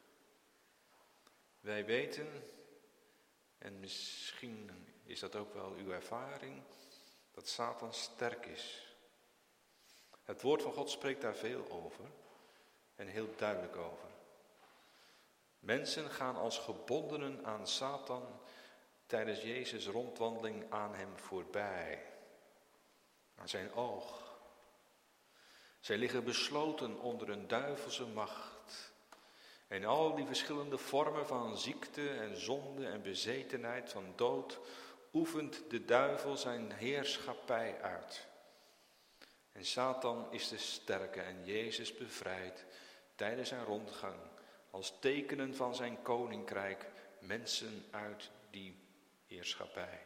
Wij weten, en misschien is dat ook wel uw ervaring, dat Satan sterk is. Het woord van God spreekt daar veel over en heel duidelijk over. Mensen gaan als gebondenen aan Satan tijdens Jezus' rondwandeling aan hem voorbij. Aan zijn oog. Zij liggen besloten onder een duivelse macht. En al die verschillende vormen van ziekte en zonde en bezetenheid van dood oefent de duivel zijn heerschappij uit. En Satan is de sterke en Jezus bevrijdt tijdens zijn rondgang als tekenen van zijn koninkrijk mensen uit die heerschappij.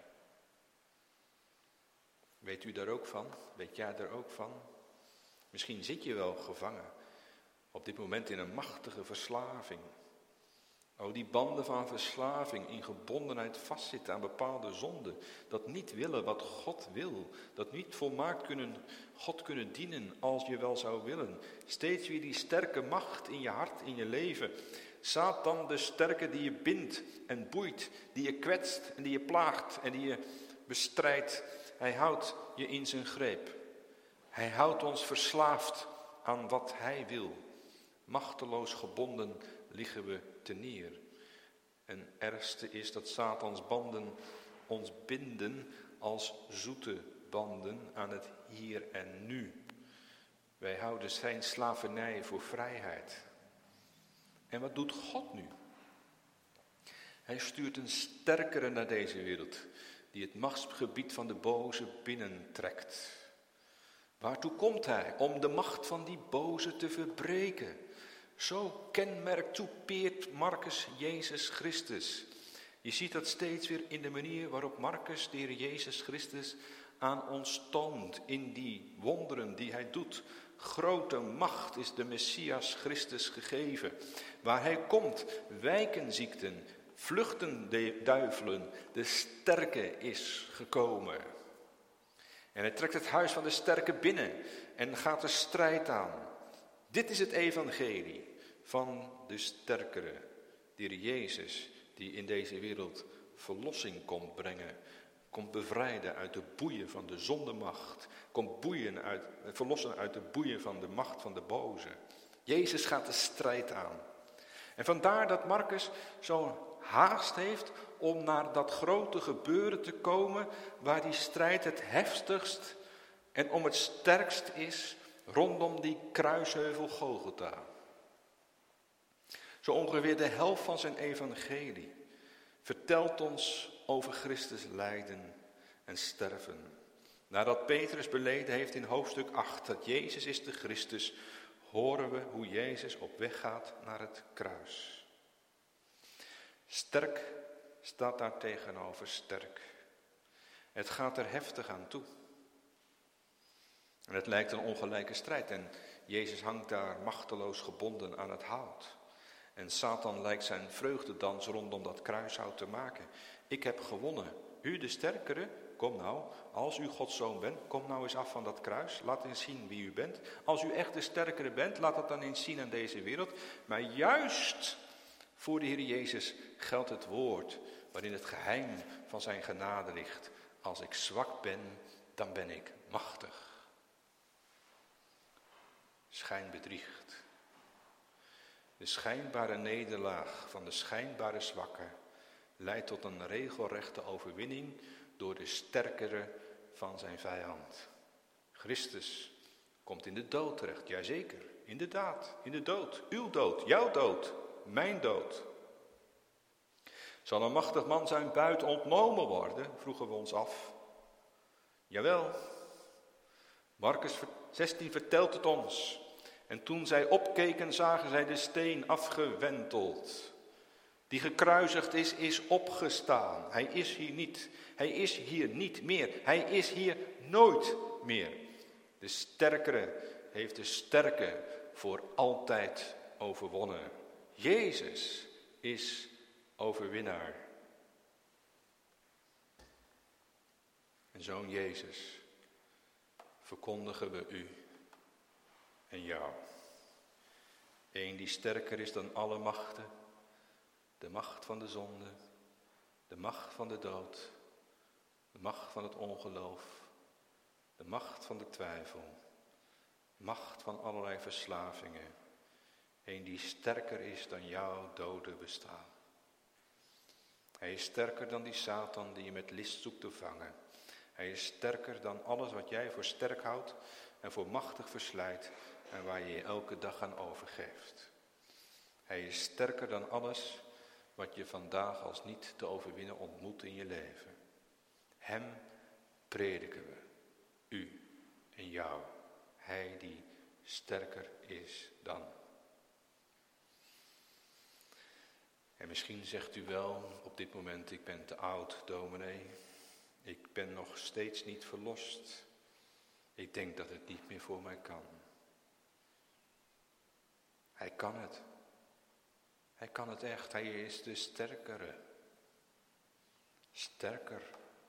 Weet u daar ook van? Weet jij daar ook van? Misschien zit je wel gevangen op dit moment in een machtige verslaving. Oh, die banden van verslaving, in gebondenheid vastzitten aan bepaalde zonden. Dat niet willen wat God wil. Dat niet volmaakt kunnen, God kunnen dienen als je wel zou willen. Steeds weer die sterke macht in je hart, in je leven. Satan, de sterke die je bindt en boeit. Die je kwetst en die je plaagt en die je bestrijdt. Hij houdt je in zijn greep. Hij houdt ons verslaafd aan wat hij wil. Machteloos gebonden liggen we te neer. En ergste is dat Satans banden ons binden als zoete banden aan het hier en nu. Wij houden zijn slavernij voor vrijheid. En wat doet God nu? Hij stuurt een sterkere naar deze wereld, die het machtsgebied van de boze binnentrekt. Waartoe komt hij? Om de macht van die boze te verbreken. Zo kenmerkt toepeert Marcus Jezus Christus. Je ziet dat steeds weer in de manier waarop Marcus de Heer Jezus Christus aan ons toont. In die wonderen die hij doet. Grote macht is de Messias Christus gegeven. Waar hij komt, wijken ziekten, vluchten de duivelen. De sterke is gekomen. En hij trekt het huis van de sterke binnen en gaat de strijd aan. Dit is het evangelie van de sterkere, de Heer Jezus, die in deze wereld verlossing komt brengen. Komt bevrijden uit de boeien van de zondemacht. Komt boeien uit, verlossen uit de boeien van de macht van de boze. Jezus gaat de strijd aan. En vandaar dat Marcus zo'n haast heeft om naar dat grote gebeuren te komen waar die strijd het heftigst en om het sterkst is rondom die kruisheuvel Golgotha. Zo ongeveer de helft van zijn evangelie vertelt ons over Christus lijden en sterven. Nadat Petrus beleden heeft in hoofdstuk acht dat Jezus is de Christus, horen we hoe Jezus op weg gaat naar het kruis. Sterk staat daar tegenover sterk. Het gaat er heftig aan toe. En het lijkt een ongelijke strijd en Jezus hangt daar machteloos gebonden aan het hout. En Satan lijkt zijn vreugdedans rondom dat kruishout te maken. Ik heb gewonnen. U de sterkere, kom nou. Als u Gods zoon bent, kom nou eens af van dat kruis. Laat eens zien wie u bent. Als u echt de sterkere bent, laat dat dan eens zien aan deze wereld. Maar juist voor de Heer Jezus geldt het woord waarin het geheim van zijn genade ligt. Als ik zwak ben, dan ben ik machtig. Schijn bedriegt. De schijnbare nederlaag van de schijnbare zwakke leidt tot een regelrechte overwinning door de sterkere van zijn vijand. Christus komt in de dood terecht, jazeker, inderdaad, in de dood. Uw dood, jouw dood, mijn dood. Zal een machtig man zijn buit ontnomen worden, vroegen we ons af. Jawel, Marcus zestien vertelt het ons. En toen zij opkeken, zagen zij de steen afgewenteld. Die gekruisigd is, is opgestaan. Hij is hier niet. Hij is hier niet meer. Hij is hier nooit meer. De sterkere heeft de sterke voor altijd overwonnen. Jezus is overwinnaar. En zoon Jezus, verkondigen we u en jou. Eén die sterker is dan alle machten. De macht van de zonde, de macht van de dood, de macht van het ongeloof, de macht van de twijfel, macht van allerlei verslavingen. Eén die sterker is dan jouw dode bestaan. Hij is sterker dan die Satan die je met list zoekt te vangen. Hij is sterker dan alles wat jij voor sterk houdt en voor machtig verslijt en waar je je elke dag aan overgeeft. Hij is sterker dan alles wat je vandaag als niet te overwinnen ontmoet in je leven. Hem prediken we, u en jou. Hij die sterker is dan. En misschien zegt u wel op dit moment, ik ben te oud, dominee. Ik ben nog steeds niet verlost. Ik denk dat het niet meer voor mij kan. Hij kan het. Hij kan het echt. Hij is de sterkere. Sterker.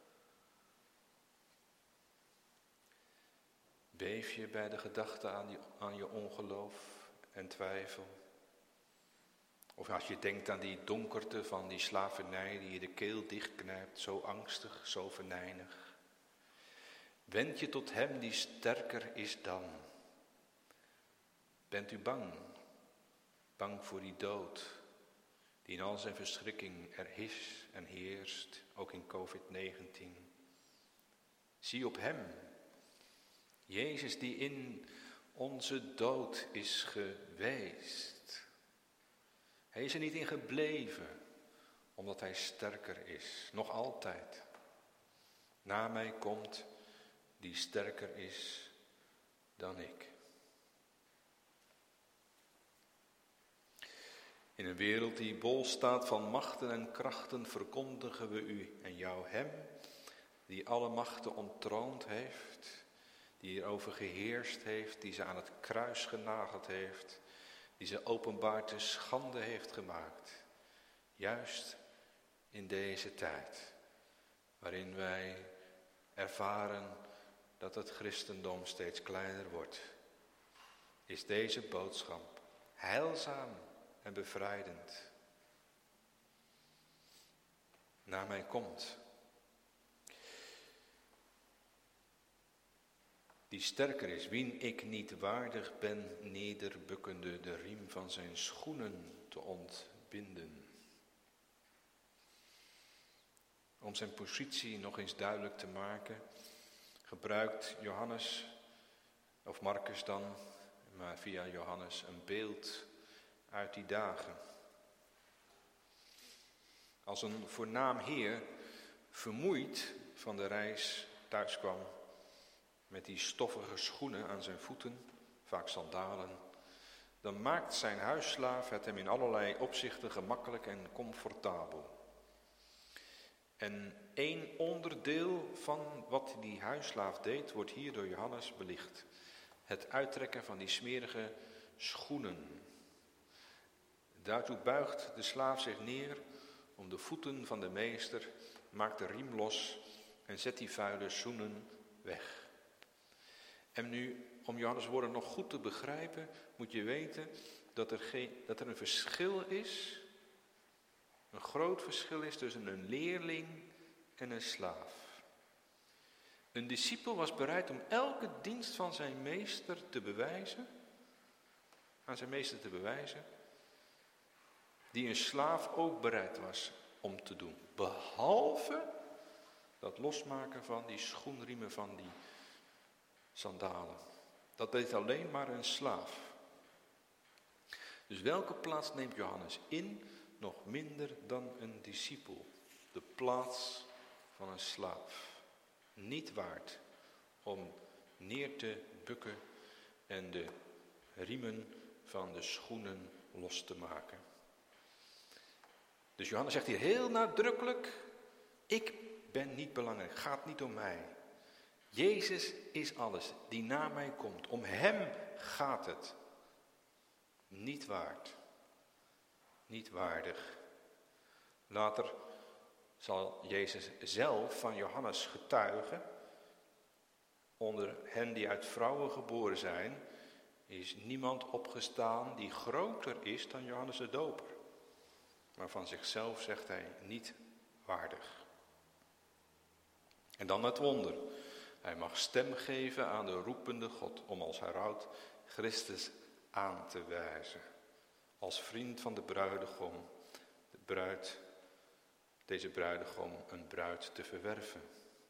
Beef je bij de gedachte aan, die, aan je ongeloof en twijfel? Of als je denkt aan die donkerte van die slavernij die je de keel dichtknijpt, zo angstig, zo venijnig. Wend je tot hem die sterker is dan. Bent u bang? Bang voor die dood, die in al zijn verschrikking er is en heerst, ook in covid negentien. Zie op hem, Jezus die in onze dood is geweest. Hij is er niet in gebleven, omdat hij sterker is, nog altijd. Na mij komt die sterker is dan ik. In een wereld die bol staat van machten en krachten verkondigen we u en jou hem, die alle machten ontroond heeft, die erover geheerst heeft, die ze aan het kruis genageld heeft, die ze openbaar te schande heeft gemaakt. Juist in deze tijd, waarin wij ervaren dat het christendom steeds kleiner wordt, is deze boodschap heilzaam en bevrijdend. Naar mij komt, die sterker is, wien ik niet waardig ben, nederbukkende de riem van zijn schoenen te ontbinden. Om zijn positie nog eens duidelijk te maken, gebruikt Johannes, of Marcus dan, maar via Johannes, een beeld uit die dagen. Als een voornaam heer vermoeid van de reis thuis kwam, met die stoffige schoenen aan zijn voeten, vaak sandalen, dan maakt zijn huisslaaf het hem in allerlei opzichten gemakkelijk en comfortabel. En één onderdeel van wat die huisslaaf deed, wordt hier door Johannes belicht. Het uittrekken van die smerige schoenen. Daartoe buigt de slaaf zich neer om de voeten van de meester, maakt de riem los en zet die vuile schoenen weg. En nu, om Johannes' woorden nog goed te begrijpen, moet je weten dat er, geen, dat er een verschil is, een groot verschil is tussen een leerling en een slaaf. Een discipel was bereid om elke dienst van zijn meester te bewijzen, aan zijn meester te bewijzen, die een slaaf ook bereid was om te doen. Behalve dat losmaken van die schoenriemen van die sandalen. Dat deed alleen maar een slaaf. Dus welke plaats neemt Johannes in? Nog minder dan een discipel. De plaats van een slaaf. Niet waard om neer te bukken en de riemen van de schoenen los te maken. Dus Johannes zegt hier heel nadrukkelijk, ik ben niet belangrijk, gaat niet om mij. Jezus is alles, die na mij komt. Om hem gaat het. Niet waard. Niet waardig. Later zal Jezus zelf van Johannes getuigen. Onder hen die uit vrouwen geboren zijn, is niemand opgestaan die groter is dan Johannes de Doper. Maar van zichzelf zegt hij niet waardig. En dan het wonder. Hij mag stem geven aan de roepende God om als heraut Christus aan te wijzen. Als vriend van de bruidegom, de bruid, deze bruidegom een bruid te verwerven.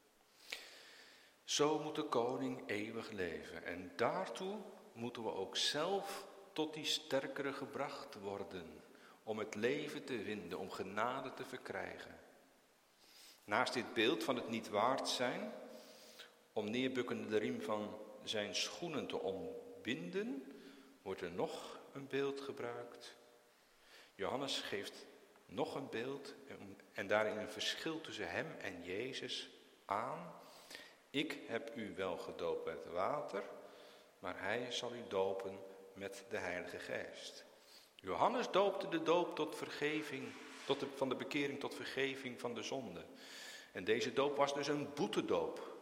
Zo moet de koning eeuwig leven en daartoe moeten we ook zelf tot die sterkere gebracht worden. Om het leven te vinden, om genade te verkrijgen. Naast dit beeld van het niet waard zijn, om neerbukkende de riem van zijn schoenen te ontbinden, wordt er nog een beeld gebruikt. Johannes geeft nog een beeld en daarin een verschil tussen hem en Jezus aan. Ik heb u wel gedoopt met water, maar hij zal u dopen met de Heilige Geest. Johannes doopte de doop tot vergeving, tot de, van de bekering tot vergeving van de zonde. En deze doop was dus een boetedoop.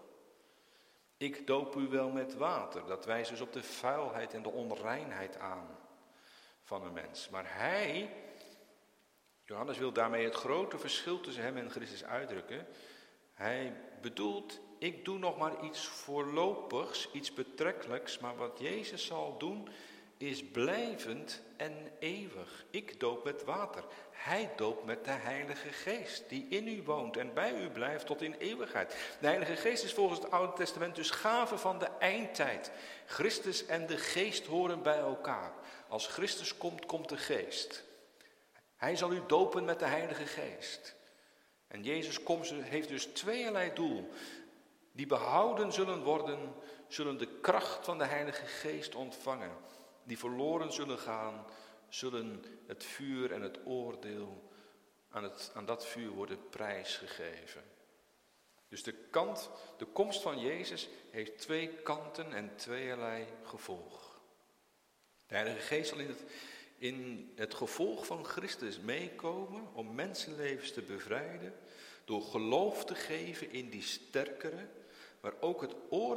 Ik doop u wel met water. Dat wijst dus op de vuilheid en de onreinheid aan van een mens. Maar hij, Johannes wil daarmee het grote verschil tussen hem en Christus uitdrukken. Hij bedoelt, ik doe nog maar iets voorlopigs, iets betrekkelijks. Maar wat Jezus zal doen is blijvend en eeuwig. Ik doop met water. Hij doopt met de Heilige Geest, die in u woont en bij u blijft tot in eeuwigheid. De Heilige Geest is volgens het Oude Testament dus gave van de eindtijd. Christus en de Geest horen bij elkaar. Als Christus komt, komt de Geest. Hij zal u dopen met de Heilige Geest. En Jezus komt, heeft dus tweeërlei doel. Die behouden zullen worden, zullen de kracht van de Heilige Geest ontvangen. Die verloren zullen gaan, zullen het vuur en het oordeel aan, het, aan dat vuur worden prijsgegeven. Dus de, kant, de komst van Jezus heeft twee kanten en tweeërlei gevolg. De Heilige Geest zal in het, in het gevolg van Christus meekomen om mensenlevens te bevrijden, door geloof te geven in die sterkere, maar ook het oordeel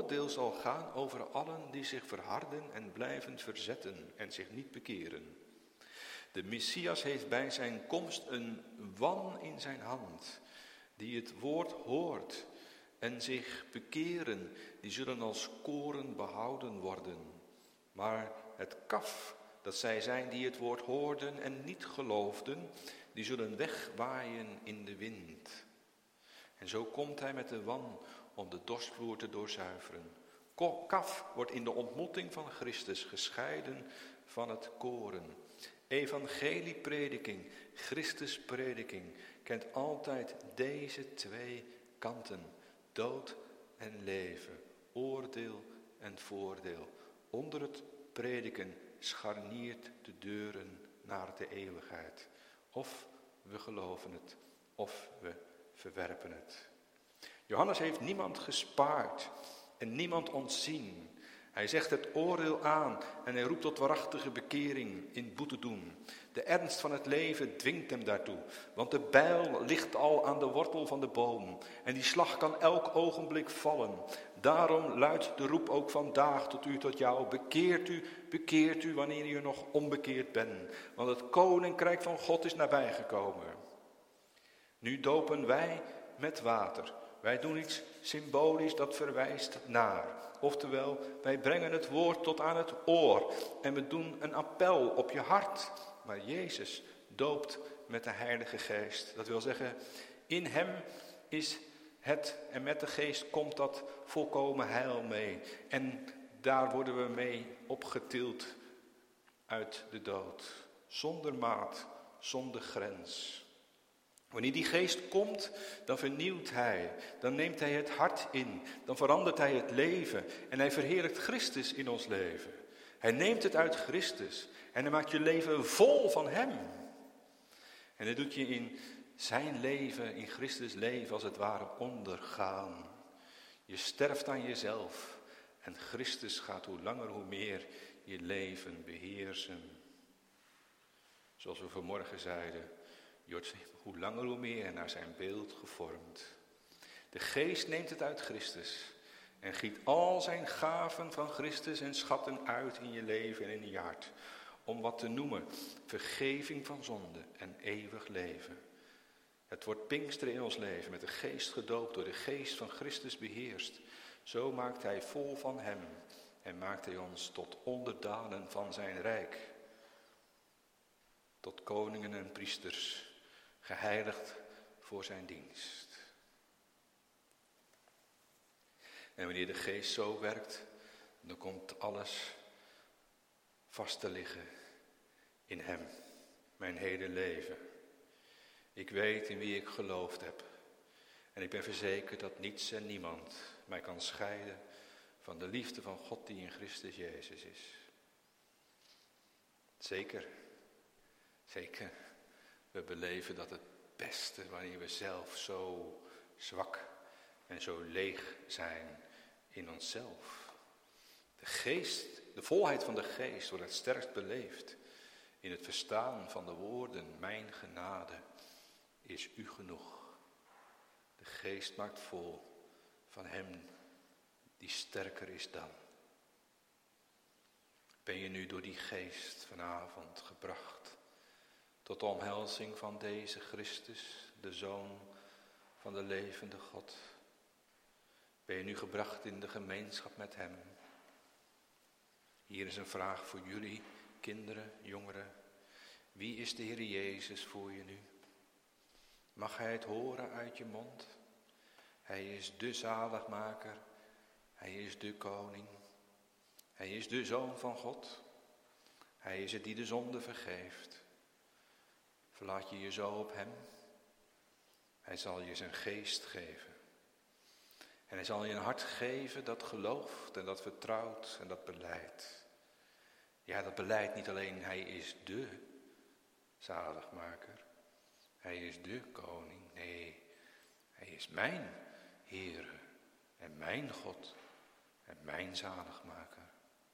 oordeel zal gaan over allen die zich verharden en blijven verzetten en zich niet bekeren. De Messias heeft bij zijn komst een wan in zijn hand, die het woord hoort en zich bekeren, die zullen als koren behouden worden. Maar het kaf, dat zij zijn die het woord hoorden en niet geloofden, die zullen wegwaaien in de wind. En zo komt hij met de wan om de dorstvloer te doorzuiveren. Kaf wordt in de ontmoeting van Christus gescheiden van het koren. Evangelieprediking, Christusprediking kent altijd deze twee kanten. Dood en leven, oordeel en voordeel. Onder het prediken scharniert de deuren naar de eeuwigheid. Of we geloven het, of we verwerpen het. Johannes heeft niemand gespaard en niemand ontzien. Hij zegt het oordeel aan en hij roept tot waarachtige bekering in boete doen. De ernst van het leven dwingt hem daartoe, want de bijl ligt al aan de wortel van de boom en die slag kan elk ogenblik vallen. Daarom luidt de roep ook vandaag tot u, tot jou, bekeert u, bekeert u wanneer u nog onbekeerd bent, want het koninkrijk van God is nabijgekomen. Nu dopen wij met water. Wij doen iets symbolisch dat verwijst naar. Oftewel, wij brengen het woord tot aan het oor en we doen een appel op je hart. Maar Jezus doopt met de Heilige Geest. Dat wil zeggen, in hem is het en met de Geest komt dat volkomen heil mee. En daar worden we mee opgetild uit de dood. Zonder maat, zonder grens. Wanneer die Geest komt, dan vernieuwt hij, dan neemt hij het hart in, dan verandert hij het leven en hij verheerlijkt Christus in ons leven. Hij neemt het uit Christus en hij maakt je leven vol van hem. En hij doet je in zijn leven, in Christus leven als het ware ondergaan. Je sterft aan jezelf en Christus gaat hoe langer hoe meer je leven beheersen. Zoals we vanmorgen zeiden, je wordt hoe langer hoe meer naar zijn beeld gevormd. De Geest neemt het uit Christus en giet al zijn gaven van Christus en schatten uit in je leven en in je hart. Om wat te noemen, vergeving van zonde en eeuwig leven. Het wordt Pinksteren in ons leven, met de Geest gedoopt, door de Geest van Christus beheerst. Zo maakt hij vol van hem en maakt hij ons tot onderdanen van zijn rijk. Tot koningen en priesters, geheiligd voor zijn dienst. En wanneer de Geest zo werkt, dan komt alles vast te liggen in hem, mijn hele leven. Ik weet in wie ik geloofd heb en ik ben verzekerd dat niets en niemand mij kan scheiden van de liefde van God die in Christus Jezus is. Zeker, zeker. We beleven dat het beste wanneer we zelf zo zwak en zo leeg zijn in onszelf. De geest, de volheid van de Geest wordt het sterkst beleefd in het verstaan van de woorden, mijn genade is u genoeg. De Geest maakt vol van hem die sterker is dan. Ben je nu door die Geest vanavond gebracht tot de omhelzing van deze Christus, de Zoon van de levende God? Ben je nu gebracht in de gemeenschap met hem? Hier is een vraag voor jullie, kinderen, jongeren. Wie is de Heer Jezus voor je nu? Mag hij het horen uit je mond? Hij is de zaligmaker. Hij is de koning. Hij is de Zoon van God. Hij is het die de zonde vergeeft. Verlaat je je zo op hem? Hij zal je zijn geest geven. En hij zal je een hart geven dat gelooft en dat vertrouwt en dat belijdt. Ja, dat belijdt niet alleen, hij is de zaligmaker. Hij is de koning. Nee, hij is mijn Heere en mijn God en mijn zaligmaker.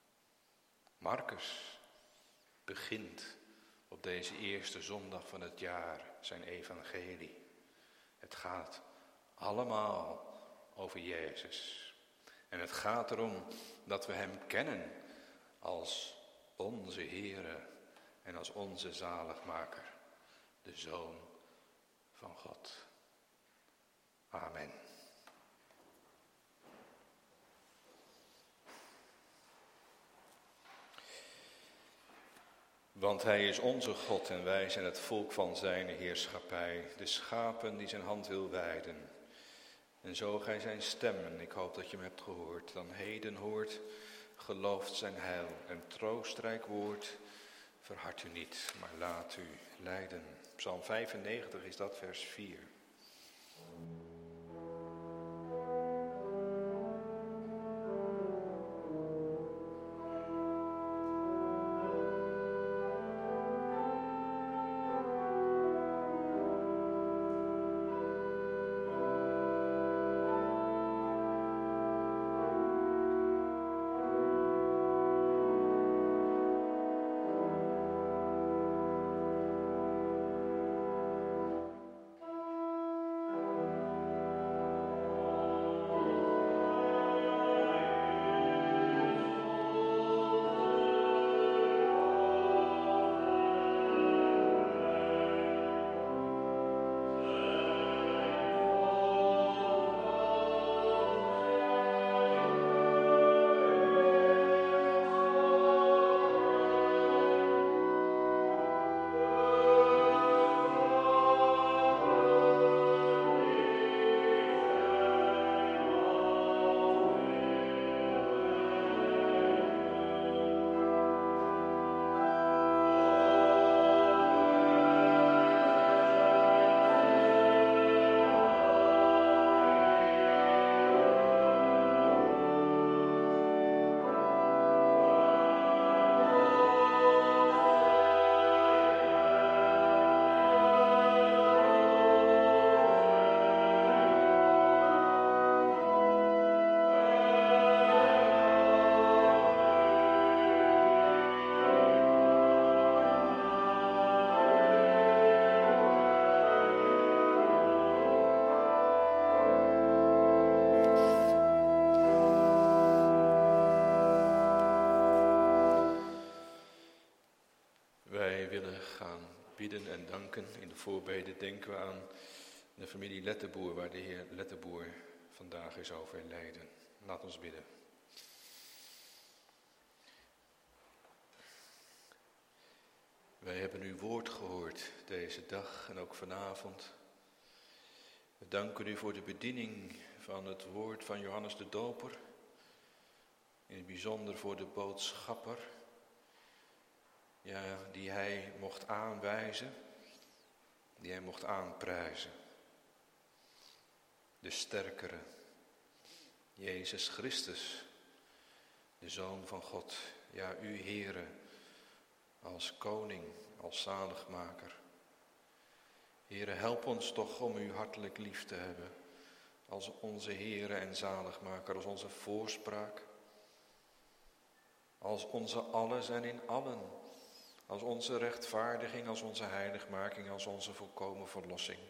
Marcus begint op deze eerste zondag van het jaar zijn evangelie. Het gaat allemaal over Jezus. En het gaat erom dat we hem kennen als onze Heere en als onze zaligmaker, de Zoon van God. Amen. Want hij is onze God en wij zijn het volk van zijn heerschappij, de schapen die zijn hand wil wijden. En zo gij zijn stem, en ik hoop dat je hem hebt gehoord, dan heden hoort, gelooft zijn heil en troostrijk woord, verhard u niet, maar laat u leiden. Psalm vijfennegentig is dat, vers vier. Bidden en danken. In de voorbeden denken we aan de familie Lettenboer, waar de heer Lettenboer vandaag is overleden. Laat ons bidden. Wij hebben uw woord gehoord deze dag en ook vanavond. We danken u voor de bediening van het woord van Johannes de Doper. In het bijzonder voor de boodschapper. Ja, die hij mocht aanwijzen, die hij mocht aanprijzen. De sterkere, Jezus Christus, de Zoon van God. Ja, u Heere, als koning, als zaligmaker. Heere, help ons toch om u hartelijk lief te hebben, als onze Heere en zaligmaker, als onze voorspraak, als onze alles en in allen. Als onze rechtvaardiging, als onze heiligmaking, als onze volkomen verlossing.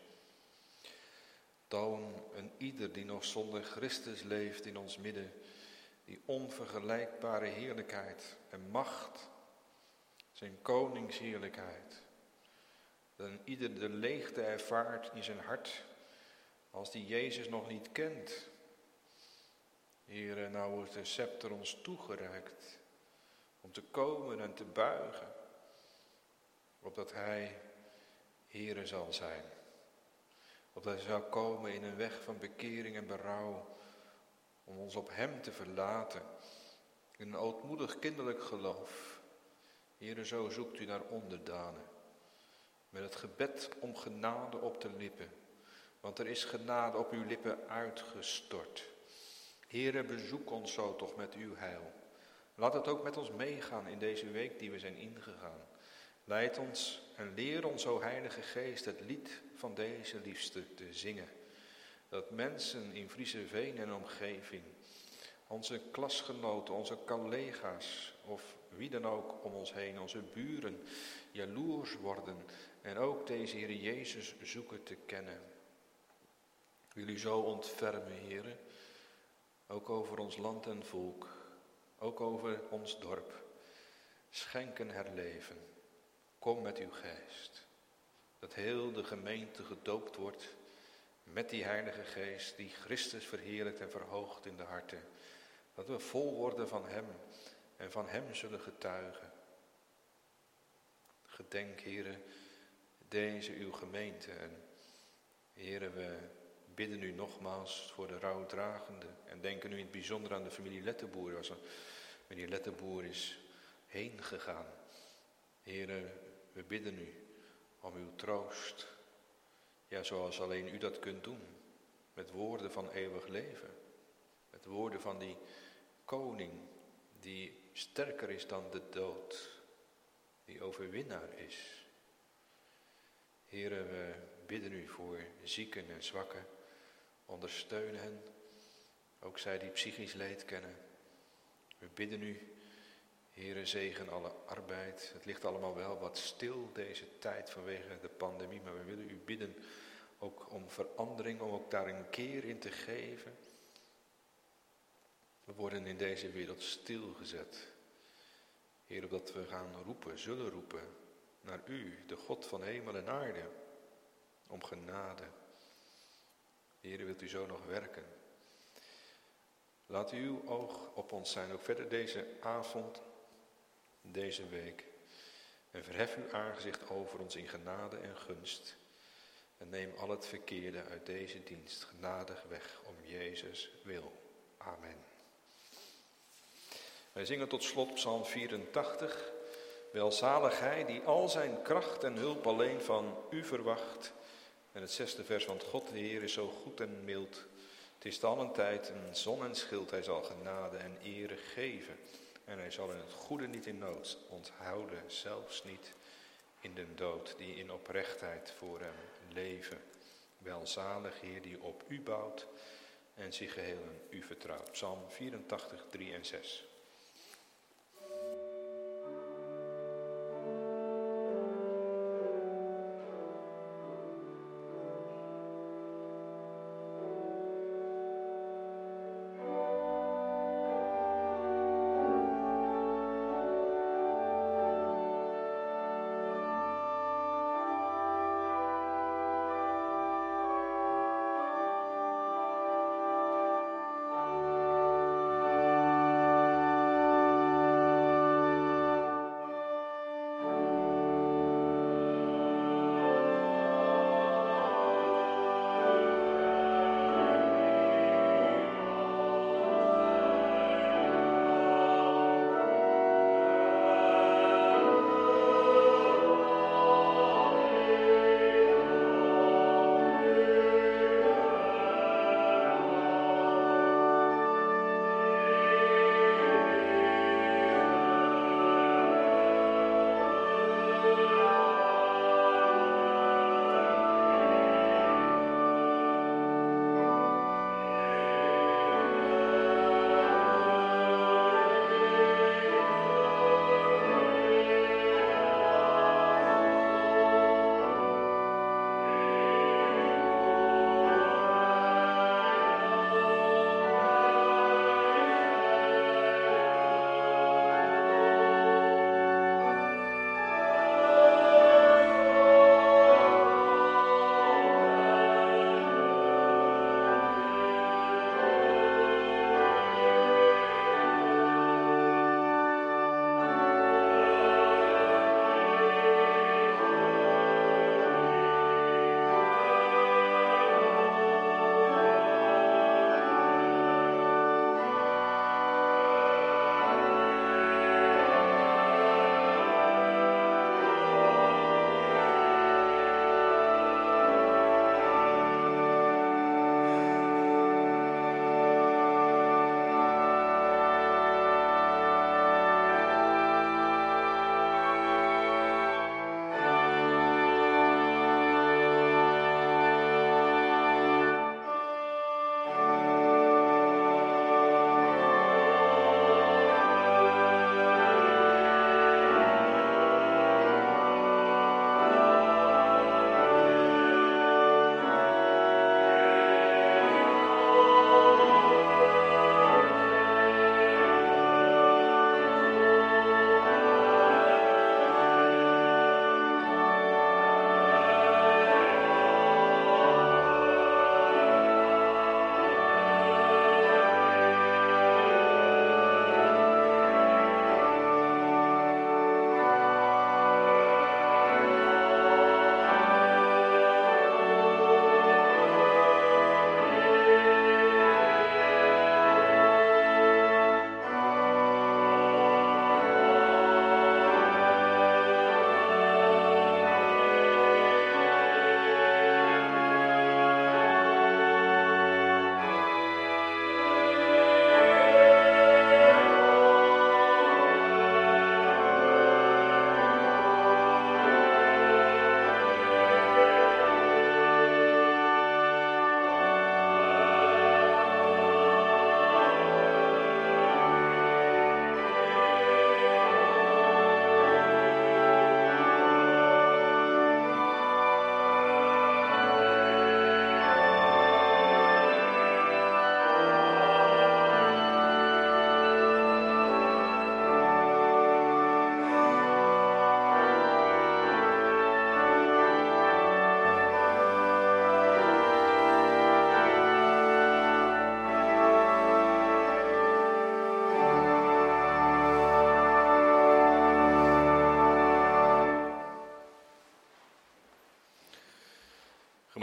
Toon een ieder die nog zonder Christus leeft in ons midden, die onvergelijkbare heerlijkheid en macht, zijn koningsheerlijkheid. Dat een ieder de leegte ervaart in zijn hart, als die Jezus nog niet kent. Heere, nou wordt de scepter ons toegereikt, om te komen en te buigen. Opdat hij Heere zal zijn. Opdat hij zal komen in een weg van bekering en berouw. Om ons op hem te verlaten. In een ootmoedig kinderlijk geloof. Heere, zo zoekt u naar onderdanen. Met het gebed om genade op de lippen. Want er is genade op uw lippen uitgestort. Heere, bezoek ons zo toch met uw heil. Laat het ook met ons meegaan in deze week die we zijn ingegaan. Leid ons en leer ons, o Heilige Geest, het lied van deze liefste te zingen. Dat mensen in Vriezenveen en omgeving, onze klasgenoten, onze collega's of wie dan ook om ons heen, onze buren, jaloers worden en ook deze Heer Jezus zoeken te kennen. Wil u zo ontfermen, Heere, ook over ons land en volk, ook over ons dorp. Schenk een herleven. Kom met uw geest. Dat heel de gemeente gedoopt wordt met die heilige geest die Christus verheerlijkt en verhoogt in de harten. Dat we vol worden van hem en van hem zullen getuigen. Gedenk, heren, deze uw gemeente. En heren, we bidden u nogmaals voor de rouwdragende. En denken nu in het bijzonder aan de familie Lettenboer. Als meneer Lettenboer is heen gegaan. Heren, we bidden u om uw troost. Ja, zoals alleen u dat kunt doen. Met woorden van eeuwig leven. Met woorden van die koning die sterker is dan de dood. Die overwinnaar is. Heren, we bidden u voor zieken en zwakken. Ondersteun hen. Ook zij die psychisch leed kennen. We bidden u, Heere, zegen alle arbeid. Het ligt allemaal wel wat stil deze tijd vanwege de pandemie. Maar we willen u bidden ook om verandering, om ook daar een keer in te geven. We worden in deze wereld stilgezet. Heer, opdat we gaan roepen, zullen roepen naar u, de God van hemel en aarde, om genade. Heer, wilt u zo nog werken? Laat uw oog op ons zijn, ook verder deze avond, deze week. En verhef uw aangezicht over ons in genade en gunst. En neem al het verkeerde uit deze dienst genadig weg om Jezus wil. Amen. Wij zingen tot slot Psalm vierentachtig. Welzalig hij die al zijn kracht en hulp alleen van u verwacht. En het zesde vers, want God de Heer is zo goed en mild. Het is te allen tijd een zon en schild, hij zal genade en ere geven. En hij zal in het goede niet in nood onthouden, zelfs niet in de dood, die in oprechtheid voor hem leven. Welzalig Heer die op u bouwt en zich geheel aan u vertrouwt. Psalm vierentachtig, drie en zes.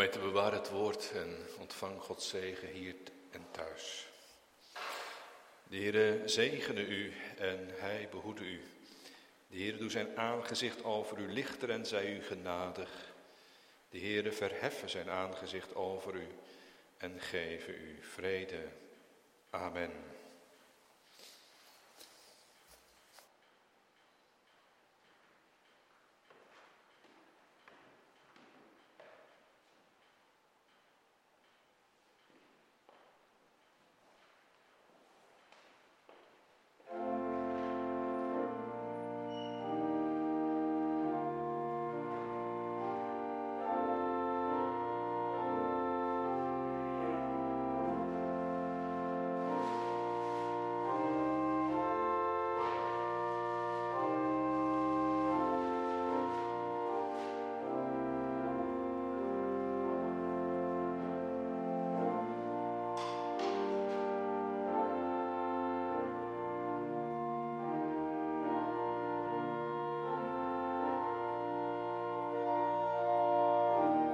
Gemeente, bewaar het woord en ontvang Gods zegen hier en thuis. De Heere zegene u en hij behoede u. De Heere doe zijn aangezicht over u lichten en zij u genadig. De Heere verheffen zijn aangezicht over u en geven u vrede. Amen.